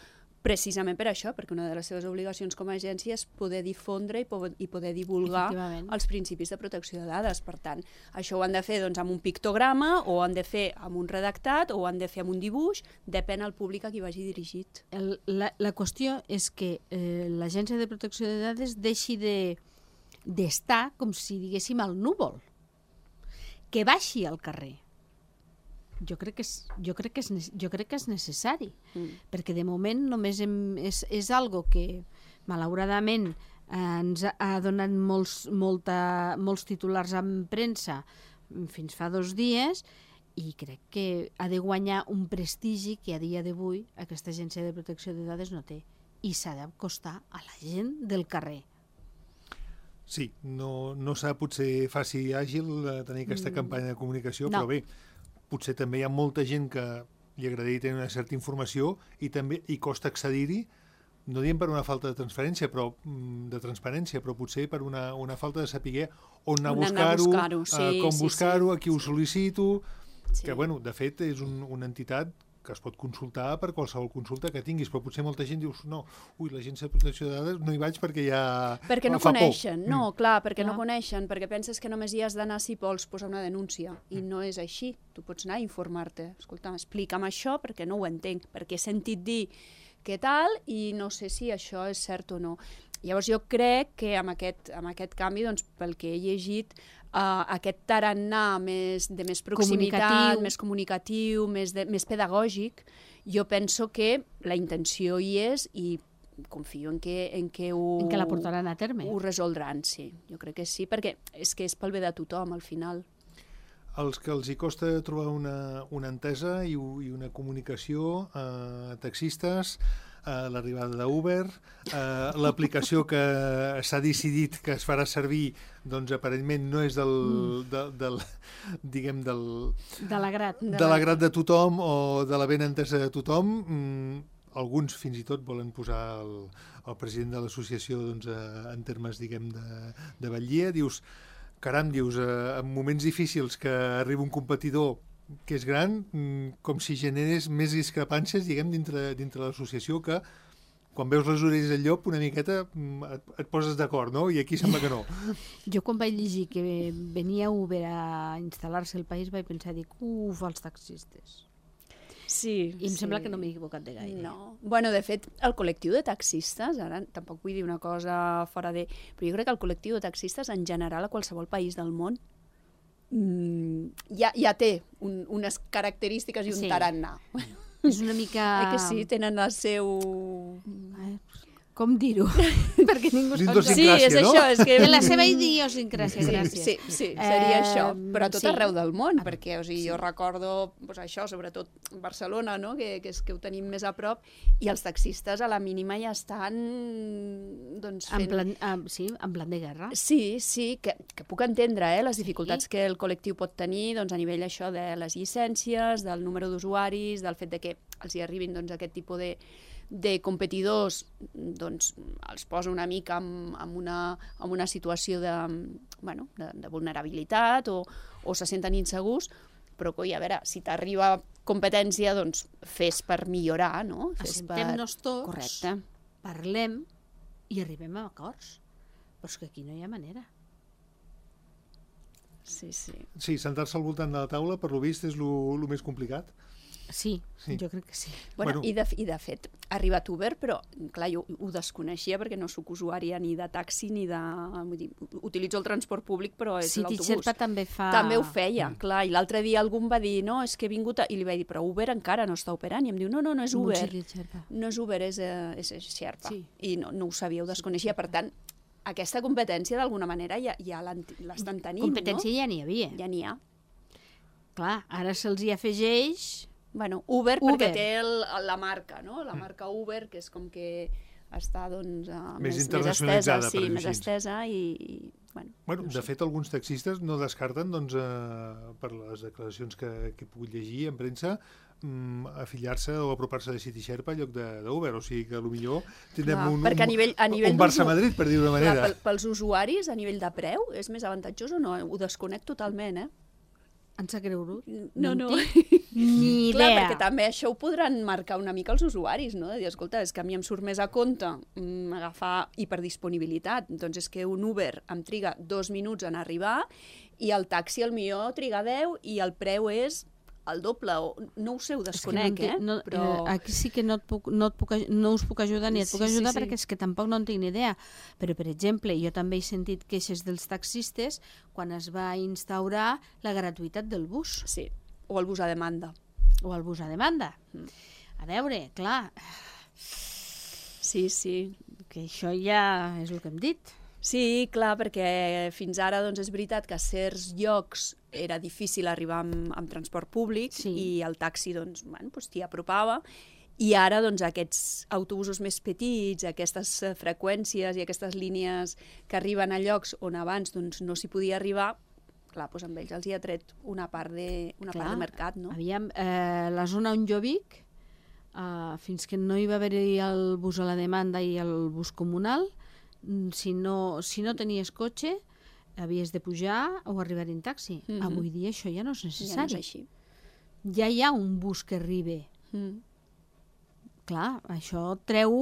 precisament per això, perquè una de les seves obligacions com a agència és poder difondre i poder, i poder divulgar els principis de protecció de dades. Per tant, això ho han de fer doncs, amb un pictograma, o ho han de fer amb un redactat, o ho han de fer amb un dibuix, depèn del públic a qui vagi dirigit. El, la, la qüestió és que eh, l'Agència de Protecció de Dades deixi de, d'estar, com si diguéssim, al núvol, que baixi al carrer. Jo crec que és, jo crec que és, jo crec que és necessari, mm. perquè de moment només hem, és, és algo que, malauradament, eh, ens ha donat molts, molta, molts titulars en premsa fins fa dos dies, i crec que ha de guanyar un prestigi que a dia d'avui aquesta Agència de Protecció de Dades no té, i s'ha d'acostar a la gent del carrer. Sí, no, no serà potser fàcil i àgil tenir aquesta mm. campanya de comunicació, no. Però bé, potser també hi ha molta gent que li agradaria tenir una certa informació i també hi costa accedir-hi, no diem per una falta de transferència, però de transparència, però potser per una, una falta de saber on anar a buscar-ho, buscar sí, uh, com sí, buscar-ho, sí. a qui ho sol·licito, sí. que, bueno, de fet, és un, una entitat que es pot consultar per qualsevol consulta que tinguis, però potser molta gent dius, no, ui, l'Agència de Protecció de Dades no hi vaig perquè ja perquè no fa coneixen, por. no, mm. clar, perquè clar. no coneixen, perquè penses que només hi has d'anar si vols posar una denúncia, i mm. no és així, tu pots anar a informar-te, escolta, explica'm això perquè no ho entenc, perquè he sentit dir què tal i no sé si això és cert o no. Llavors jo crec que amb aquest, amb aquest canvi, doncs, pel que he llegit, Uh, aquest tarannà més, de més proximitat, comunicatiu. més comunicatiu, més, de, més pedagògic, jo penso que la intenció hi és i confio en que, en que, ho, en que la portaran a terme. Ho resoldran, sí. Jo crec que sí, perquè és que és pel bé de tothom, al final. Els que els hi costa trobar una, una entesa i, i una comunicació, eh, taxistes, Uh, l'arribada d'Uber, uh, l'aplicació que s'ha decidit que es farà servir, doncs aparentment no és del, mm. de, del diguem, del... De l'agrat. De, de l'agrat de tothom o de la ben entesa de tothom. Mm, alguns fins i tot volen posar el, el president de l'associació doncs, uh, en termes, diguem, de, de batllia. Dius, caram, dius, uh, en moments difícils que arriba un competidor que és gran, com si generés més discrepàncies, diguem, dintre, dintre l'associació, que quan veus les orelles del llop una miqueta et, et poses d'acord, no? I aquí sembla que no. Jo quan vaig llegir que venia Uber a instal·lar-se al país vaig pensar, dic, uf, els taxistes. Sí, I em sí. sembla que no m'he equivocat de gaire. No. Bueno, de fet, el col·lectiu de taxistes, ara tampoc vull dir una cosa fora de... Però jo crec que el col·lectiu de taxistes en general a qualsevol país del món Mm, ja, ja té un, unes característiques i un sí. tarannà. És una mica... Eh que sí, tenen el seu... Com dir-ho? Perquè ningú sap. Sí, és no? això. És que... De la seva idiosincràsia, gràcies. Sí, sí, seria eh, això. Però a tot sí. arreu del món, perquè o sigui, sí. jo recordo pues, això, sobretot Barcelona, no? que, que és que ho tenim més a prop, i els taxistes a la mínima ja estan doncs, fent... En plan, um, sí, en plan de guerra. Sí, sí, que, que puc entendre eh, les dificultats sí. que el col·lectiu pot tenir doncs, a nivell això de les llicències, del número d'usuaris, del fet de que els hi arribin doncs, aquest tipus de de competidors, doncs els posa una mica en, en, una, en una situació de, bueno, de, de vulnerabilitat o, o se senten insegurs, però coi, a veure, si t'arriba competència, doncs fes per millorar, no? Assentem-nos per... tots, correcte. Parlem i arribem a acords. Però és que aquí no hi ha manera. Sí, sí. Sí, sentar-se al voltant de la taula, per lo vist, és lo més complicat. Sí, sí, jo crec que sí. Bueno, bueno. I, de, I de fet, ha arribat Uber, però clar, jo ho desconeixia perquè no soc usuària ni de taxi ni de... Vull dir, utilitzo el transport públic, però és sí, l'autobús. City Sherpa també fa... També ho feia, mm. clar. I l'altre dia algú em va dir, no, és que he vingut... A... I li vaig dir, però Uber encara no està operant. I em diu, no, no, no és Uber. No és Uber, és, és Sherpa. Sí. I no, no ho sabia, ho desconeixia. Per tant, aquesta competència d'alguna manera ja, ja l'estan tenint, competència no? ja n'hi havia. Ja n'hi ha. Clar, ara se'ls hi afegeix... Bueno, Uber, Uber. perquè té el, la marca, no? La marca Uber, que és com que està doncs, uh, més, més, més estesa, per sí, més estesa i, i bueno, bueno, no de sé. fet, alguns taxistes no descarten, doncs, eh, per les declaracions que, que he pogut llegir en premsa, mm, afiliar-se o apropar-se de City Sherpa en lloc d'Uber, o sigui que potser tindrem clar, un, a nivell, a nivell un Barça-Madrid, per dir-ho d'una manera. Clar, pels usuaris, a nivell de preu, és més avantatjós o no? Ho desconec totalment, eh? Em sap greu, Ruth. No, no. en tinc ni idea. Clar, perquè també això ho podran marcar una mica els usuaris, no? De dir, escolta, és que a mi em surt més a compte mm, agafar hiperdisponibilitat. Doncs és que un Uber em triga dos minuts en arribar i el taxi al millor triga deu i el preu és el doble. O, no ho sé, ho desconec, és que no, eh? no, Però... eh? Aquí sí que no, et puc, no, et puc, no us puc ajudar ni et puc Sí, sí, ajudar sí. perquè és que tampoc no en tinc ni idea. Però, per exemple, jo també he sentit queixes dels taxistes quan es va instaurar la gratuïtat del bus Sí, o el bus a demanda. o el bus a demanda. Mm. A veure, clar, Sí, sí. que això ja és el que hem dit. Sí, clar, perquè fins ara doncs, és veritat que a certs llocs era difícil arribar amb, amb transport públic Sí. i el taxi doncs, bueno, doncs t'hi apropava. I ara doncs, aquests autobusos més petits, aquestes eh, freqüències i aquestes línies que arriben a llocs on abans doncs, no s'hi podia arribar, clar, doncs amb ells els hi ha tret una part de, una Clar, part de mercat, no? Aviam, eh, la zona on jo vic, eh, fins que no hi va haver-hi el bus a la demanda i el bus comunal, mm, si no, si no tenies cotxe, havies de pujar o arribar en taxi. Mhm. Avui dia això ja no és Ja no és necessari. així. Ja hi ha un bus que arriba. Mm. Clar, això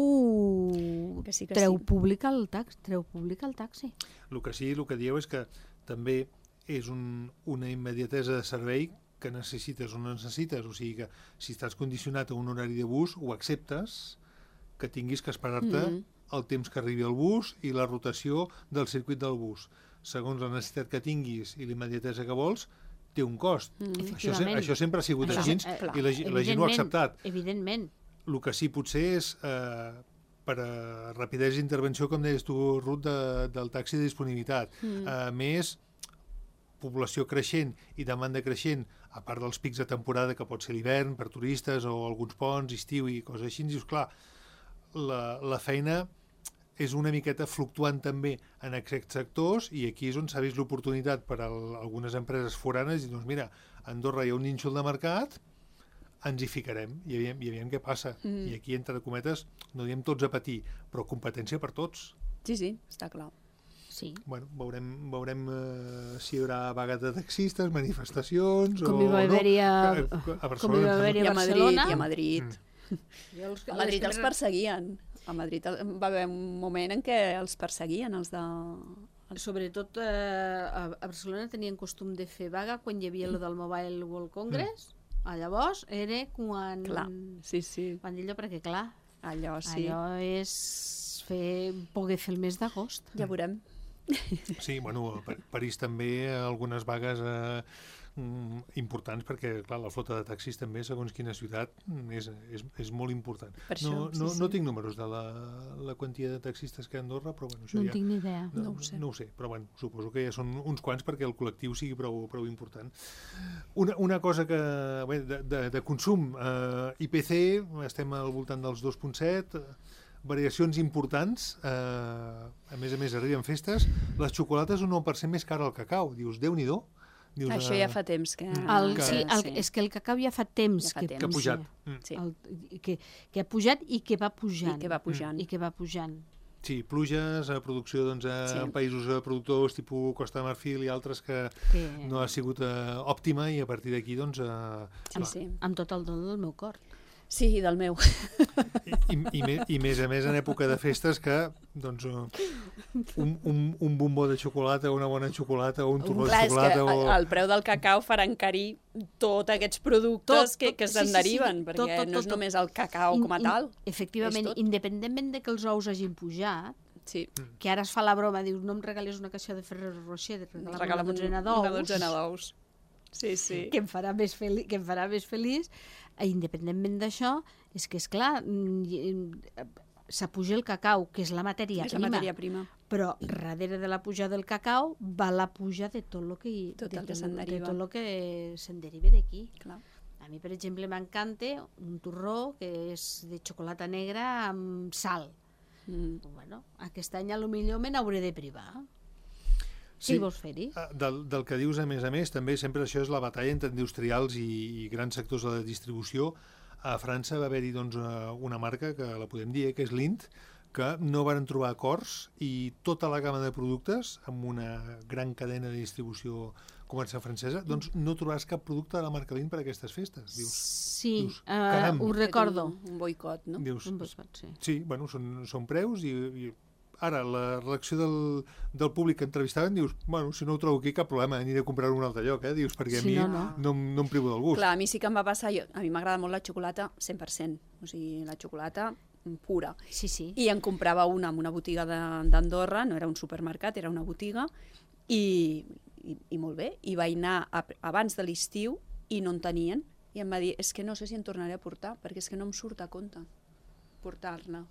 treu, Que sí, que treu, sí. públic el tax, treu públic el taxi. El que sí, el que dieu és que també és un, una immediatesa de servei que necessites o no necessites. O sigui que si estàs condicionat a un horari de bus, ho acceptes, que tinguis que esperar-te Mm. el temps que arribi el bus i la rotació del circuit del bus. Segons la necessitat que tinguis i l'immediatesa que vols, té un cost. Mm. Això, se- Efectivament. això sempre ha sigut Això, així eh, i la, ge- la gent ho ha evidentment, acceptat. Evidentment. El que sí potser és eh, per a rapidesa d'intervenció, com deies tu, Ruth, de, del taxi de disponibilitat. Mm. A més, població creixent i demanda creixent, a part dels pics de temporada que pot ser l'hivern per turistes o alguns ponts, estiu i coses així, dius, clar, la, la feina és una miqueta fluctuant també en aquests sectors i aquí és on s'ha vist l'oportunitat per a algunes empreses foranes i doncs mira, a Andorra hi ha un nínxol de mercat, ens hi ficarem i aviam, i aviam què passa. Mm. I aquí, entre cometes, no diem tots a patir, però competència per tots. Sí, sí, està clar. Sí. Bueno, veurem, veurem eh, si hi haurà vaga de taxistes, manifestacions Com o hi va haver-hi a, no. A, a com hi Barcelona, va em haver-hi I a a Madrid, Barcelona. i a Madrid. Mm. Jo els- A Madrid les els que- perseguien. A Madrid el- va haver un moment en què els perseguien, els de... Sobretot eh, a a Barcelona tenien costum de fer vaga quan hi havia lo del Mobile World Congress. A llavors era quan... Clar, sí, sí. Quan d'allò, perquè clar, Allò sí. allò és fer, poder fer el mes d'agost. Ja veurem. Sí, bueno, a Pa- París també algunes vagues eh, mm, importants perquè, clar, la flota de taxis també, segons quina ciutat, mm, és, és, és molt important. Per això, no, sí, no, sí. no tinc números de la, la quantia de taxistes que hi ha a Andorra, però bueno, això No en ja... tinc ni idea. No ho sé. No ho sé, però bueno, suposo que ja són uns quants perquè el col·lectiu sigui prou, prou important. Una, una cosa que, bé, de, de, de consum, eh, I P C, estem al voltant dels dos coma set, variacions importants, eh, a més a més arriben festes, les xocolates un nou per cent més cara al cacau, dius, Déu-n'hi-do. Dius, Això ja fa temps que... El, Que- sí, el, és que el cacau ja fa temps, Ja fa que, temps. que ha pujat. Mm. Sí. El, que, que ha pujat i que va I pujant. que va pujant. I que va pujant. Sí, pluges, a producció doncs, a Sí. països eh, productors tipus Costa de Marfil i altres que Que, no ha sigut eh, òptima i a partir d'aquí doncs, eh, Sí, clar, sí. Amb tot el don del meu cor. Sí, del meu. I, i, i, me, i més a més en època de festes que doncs, eh, un, un, un bombó de xocolata, una bona xocolata o un torró Clar, de és que xocolata o... el preu del cacau farà encarir tots aquests productes Tot, que, tot, que sí, se'n sí, sí, deriven, tot, perquè tot, no és tot, només el cacau In- com a in- tal. Efectivament, és tot. independentment de que els ous hagin pujat, Sí, que ara es fa la broma, dius, no em regalis una caixó de Ferrero Rocher, regala'm regala'm una dotzena una d'ous, dotzena d'ous. Sí, sí. que em farà més feliç, que em farà més feliç. Eh, independentment d'això, és que, és clar, s'apuja el cacau, que és la matèria És la prima, matèria prima. però darrere de la puja del cacau va la puja de tot el que, hi- Tot de el que tot, se'n de deriva. tot el que se'n deriva d'aquí. Clar. A mi, per exemple, m'encanta un torró que és de xocolata negra amb sal. Mm. Bueno, aquest any a lo millor me n'hauré de privar. Sí. Què hi vols fer-hi? Ah, Del, del que dius, a més a més, també sempre això és la batalla entre industrials i, i grans sectors de la distribució. A França va haver-hi doncs, una marca, que la podem dir, eh, que és Lindt, que no van trobar acords i tota la gamma de productes, amb una gran cadena de distribució comercial francesa, doncs no trobaràs cap producte de la marca Lindt per a aquestes festes. Dius, Sí, dius, uh, caram. ho recordo. Un, un boicot, no? Dius, Un boicot, sí. sí, bueno, són, són preus i, i ara la reacció del, del públic que entrevistaven, dius, bueno, si no ho trobo aquí cap problema, aniré a comprar-ho a un altre lloc, eh? Dius, perquè Sí, a mi no, no. no, em- no em privo del gust. Clar, a mi sí que em va passar, jo, a mi m'agrada molt la xocolata cent per cent, o sigui, la xocolata pura. Sí, sí. I en comprava una en una botiga de- d'Andorra, no era un supermercat, era una botiga, i, i, i molt bé. I vaig anar a, abans de l'estiu i no en tenien. I em va dir, és que no sé si en tornaré a portar, perquè és que no em surt a compte portar-ne.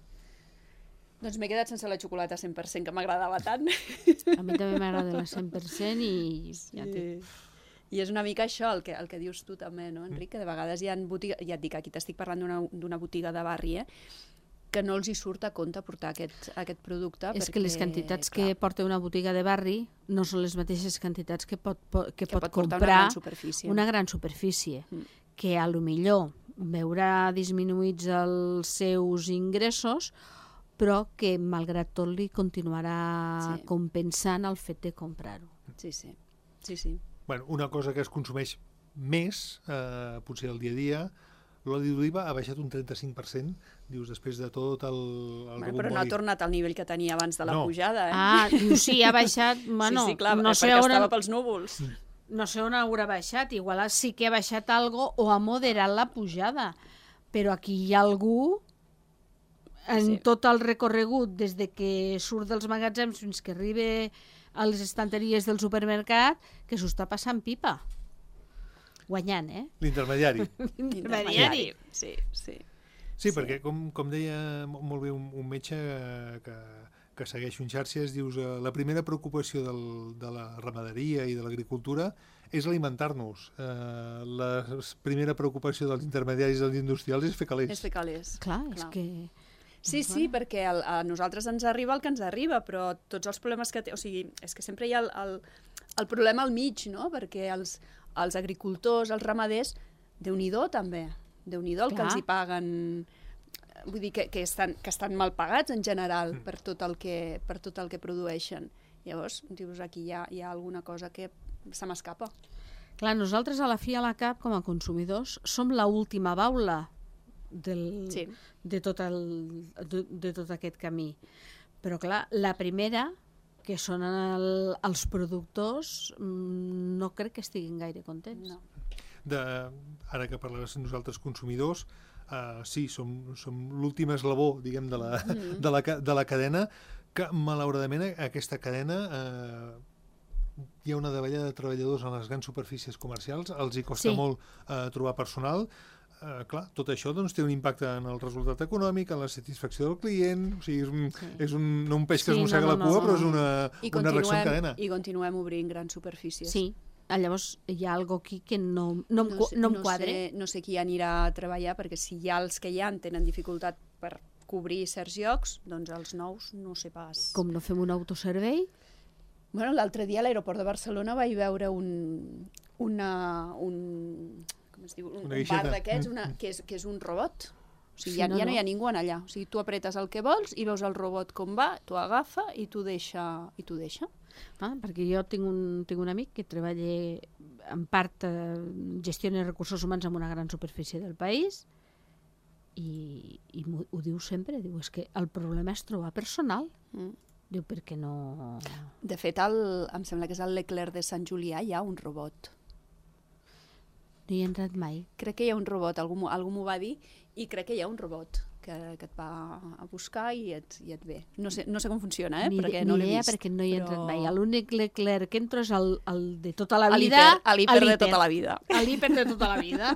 Doncs m'he quedat sense la xocolata cent per cent, que m'agradava tant. A mi també m'agrada la cent per cent i ja et dic. I és una mica això el que, el que dius tu també, no, Enric? Que de vegades hi ha botigues, ja et dic, aquí t'estic parlant d'una d'una botiga de barri, eh? Que no els hi surt a compte portar aquest, aquest producte. És perquè, que les quantitats que clar, porta una botiga de barri no són les mateixes quantitats que pot, po- que que pot, pot portar una comprar gran superfície. una gran superfície, Mm. que a lo millor veurà disminuïts els seus ingressos, però que malgrat tot li continuarà Sí. compensant el fet de comprar-ho. Sí, sí. sí, sí. Bueno, una cosa que es consumeix més, eh, potser al dia a dia, l'oli d'oliva ha baixat un trenta-cinc per cent, dius, després de tot el, el Bueno, però no ha rebombori. tornat al nivell que tenia abans de la No. pujada, eh? Ah, diu, sí, ha baixat, bueno, sí, sí, clar, no, sé perquè on, estava pels núvols. no sé on haurà baixat, igual sí que ha baixat algo o ha moderat la pujada, però aquí hi ha algú en Sí. tot el recorregut, des de que surt dels magatzems fins que arriba a les estanteries del supermercat, que s'ho està passant pipa. Guanyant, eh? L'intermediari. Intermediari. Sí, sí. Sí, perquè com, com deia mo- molt bé un, un metge eh, que, que segueixo en xarxes, dius, eh, la primera preocupació del, de la ramaderia i de l'agricultura és alimentar-nos. Eh, la s- primera preocupació dels intermediaris i dels industrials és fer calés. És fer calés. Clar, és Clar. que... Sí, sí, perquè el, a nosaltres ens arriba el que ens arriba, però tots els problemes que té... O sigui, és que sempre hi ha el, el, el problema al mig, no? Perquè els, els agricultors, els ramaders, Déu-n'hi-do també. Déu-n'hi-do el que Clar. els hi paguen... Vull dir que, que, estan, que estan mal pagats en general per tot el que, per tot el que produeixen. Llavors, dius, aquí hi ha, hi ha alguna cosa que se m'escapa. Clar, nosaltres a la fi a la cap, com a consumidors, som la última baula del, Sí. de, tot el, de, de tot aquest camí. Però clar, la primera, que són el, els productors, mm, no crec que estiguin gaire contents. No. De, ara que parlaves nosaltres consumidors, uh, sí, som, som l'últim eslabó, diguem, de la, Mm. de, la, ca- de la cadena, que malauradament aquesta cadena uh, hi ha una davallada de treballadors en les grans superfícies comercials, els hi costa Sí. molt uh, trobar personal. Uh, clar, tot això doncs, té un impacte en el resultat econòmic, en la satisfacció del client, o sigui, és un, Sí. és un, no un peix que Sí, es mossega no, no, la cua, no, però no. és una, I una reacció en continuem, cadena. I continuem obrint grans superfícies. Sí, llavors hi ha algo aquí que no, no, em, no, cu- sé, no em no quadre. Sé, no sé qui anirà a treballar, perquè si hi ha els que hi ha tenen dificultat per cobrir certs llocs, doncs els nous no sé pas. Com no fem un autoservei, Bueno, l'altre dia a l'aeroport de Barcelona vaig veure un, una, un, com es diu? Un, Una un guixeta. bar d'aquests una, que, és, que és un robot. O sigui, Sí, ja, no, ja no no. hi ha ningú en allà. O sigui, tu apretes el que vols i veus el robot com va, t'ho agafa i t'ho deixa. I t'ho deixa. ah, perquè jo tinc un, tinc un amic que treballa en part, eh, gestiona recursos humans en una gran superfície del país i, i m'ho- ho diu sempre, diu, és que el problema és trobar personal. Mm. Diu, perquè no... De fet, el, em sembla que és el Leclerc de Sant Julià, hi ha un robot. No hi he entrat mai. Crec que hi ha un robot, algú, m'ho- algú m'ho va dir, i crec que hi ha un robot que, que et va a buscar i et, i et ve. No sé, no sé com funciona, eh? Ni, perquè ni no l'he idea vist. perquè no hi he entrat però- mai. L'únic Leclerc que entro és el, el de tota la A vida. l'hiper, a l'hiper a de l'hiper. tota la vida. A l'hiper de tota la vida.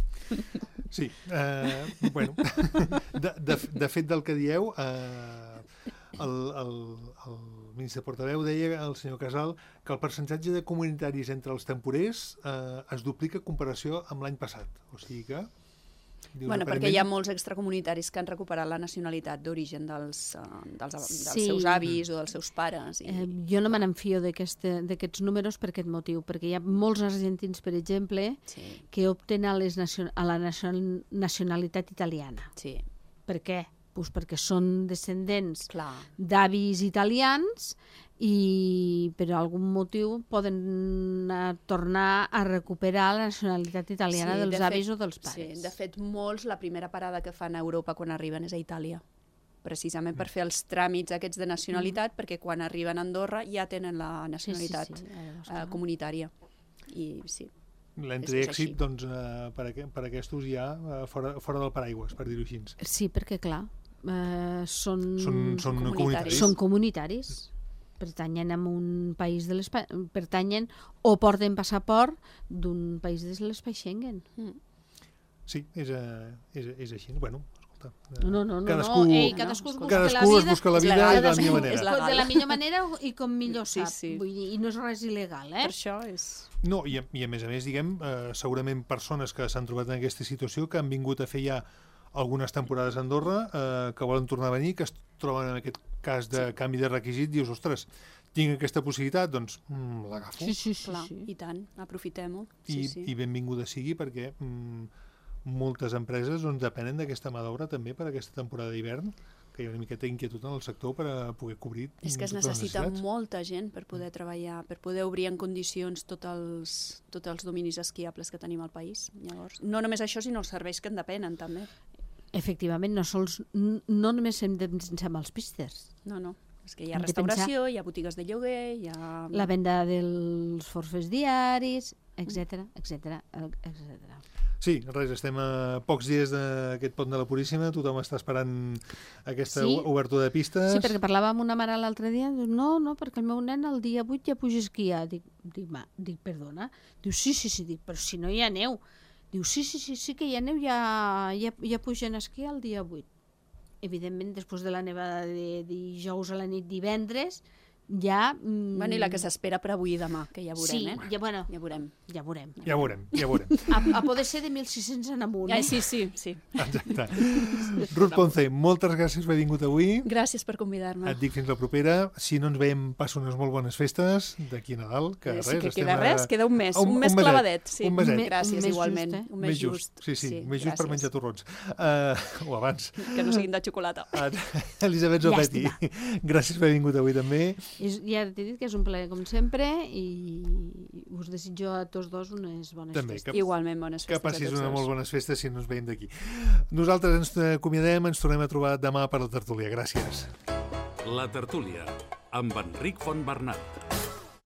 Sí, eh, bueno, de, de, de fet del que dieu, eh, el, el, el ministre portaveu deia, el senyor Casal, que el percentatge de comunitaris entre els temporers eh, es duplica en comparació amb l'any passat. O sigui que... dius, Bueno, perquè aparentment- hi ha molts extracomunitaris que han recuperat la nacionalitat d'origen dels, uh, dels, dels Sí. seus avis o dels seus pares. I... Eh, jo no me n'enfio d'aquest- d'aquests números per aquest motiu, perquè hi ha molts argentins, per exemple, Sí, que opten a, les nacio a la nacion nacionalitat italiana. sí. Per què? pues perquè són descendents Clar. d'avis italians i per algun motiu poden eh, tornar a recuperar la nacionalitat italiana Sí, dels de avis fet- o dels pares. Sí, de fet, molts la primera parada que fan a Europa quan arriben és a Itàlia, precisament per fer els tràmits aquests de nacionalitat, perquè quan arriben a Andorra ja tenen la nacionalitat Sí, sí, sí, ara veus, eh, clar. comunitària. I sí, L'entri És- és èxit així. doncs, eh, per, aqu per aquests ja eh, fora, fora del paraigües, per dir-ho així. Sí, perquè clar, eh, són, Són, són comunitaris. comunitaris. són comunitaris, pertanyen a un país de l'espai, pertanyen o porten passaport d'un país de l'espai Schengen. Sí, és, eh, és, és així. Bueno, escolta, eh, No, no, no, cadascú, no. Ei, cadascú es busca cadascú la es vida, busca la és vida legal, i de la és millor legal. manera. de la millor manera i com millor Sí, sap. sí. Vull dir, i no és res il·legal, eh? per això és... No, i a, i a més a més, diguem, eh, segurament persones que s'han trobat en aquesta situació, que han vingut a fer ja algunes temporades a Andorra, eh, que volen tornar a venir, que es troben en aquest cas de sí. canvi de requisit, dius, ostres, tinc aquesta possibilitat, doncs mm, l'agafo. Sí, sí, sí. Clar, sí. i tant, aprofitem-ho. I, Sí, sí. i benvinguda sigui perquè mm, moltes empreses doncs, depenen d'aquesta mà d'obra també per aquesta temporada d'hivern, que hi ha una miqueta d'inquietud en el sector per a poder cobrir És que es totes les necessita necessitats. molta gent per poder treballar, per poder obrir en condicions tots els, tots els dominis esquiables que tenim al país. Llavors, no només això, sinó els serveis que en depenen, també. Efectivament, no, sols, n- no només hem de pensar en els pistes. No, no. És que hi ha Hem de restauració, hi ha botigues de lloguer, hi ha... La venda dels forfes diaris, etcètera, etcètera, etcètera. Sí, res, estem a pocs dies d'aquest pont de la Puríssima, tothom està esperant aquesta Sí. sí. obertura de pistes. Sí, perquè parlava amb una mare l'altre dia, diu, no, no, perquè el meu nen el dia vuit ja puja a esquiar. Dic, dic, ma, dic, perdona? Diu, sí, sí, sí, dic, però si no hi ha neu. Diu, sí, sí, sí, sí que hi ha neu, ja, ja, ja pugen a esquiar el dia vuit. Evidentment, després de la nevada de dijous a la nit divendres, ja... Mm, Bueno, i la que s'espera per avui i demà, que ja veurem, sí, eh? ja, bueno, Ja veurem. ja veurem. Ja veurem, ja veurem. A, a poder ser de mil sis-cents en amunt. Ja, Eh? sí, sí, sí. Exacte. Ruth Ponce, moltes gràcies per haver vingut avui. Gràcies per convidar-me. Et dic fins la propera. Si no ens veiem, passa unes molt bones festes d'aquí a Nadal. Que Eh, res, sí que estem queda a- res, queda un mes, a un, mes meset, clavadet. Sí. Un meset. Me- Gràcies, un mes igualment. just, eh? Un mes just. Sí, sí, sí més just per gràcies. menjar torrons. Uh, o abans. Que no siguin de xocolata. Elisabet Zopetti, gràcies per haver vingut avui també. És, ja t'he dit que és un plaer com sempre i us desitjo a tots dos unes bones També, festes. que- Igualment, bones Que festes a passis tots unes dos. molt bones festes si no ens veiem d'aquí. Nosaltres ens acomiadem, ens tornem a trobar demà per la tertúlia. Gràcies. La tertúlia, amb Enric Fontbernat.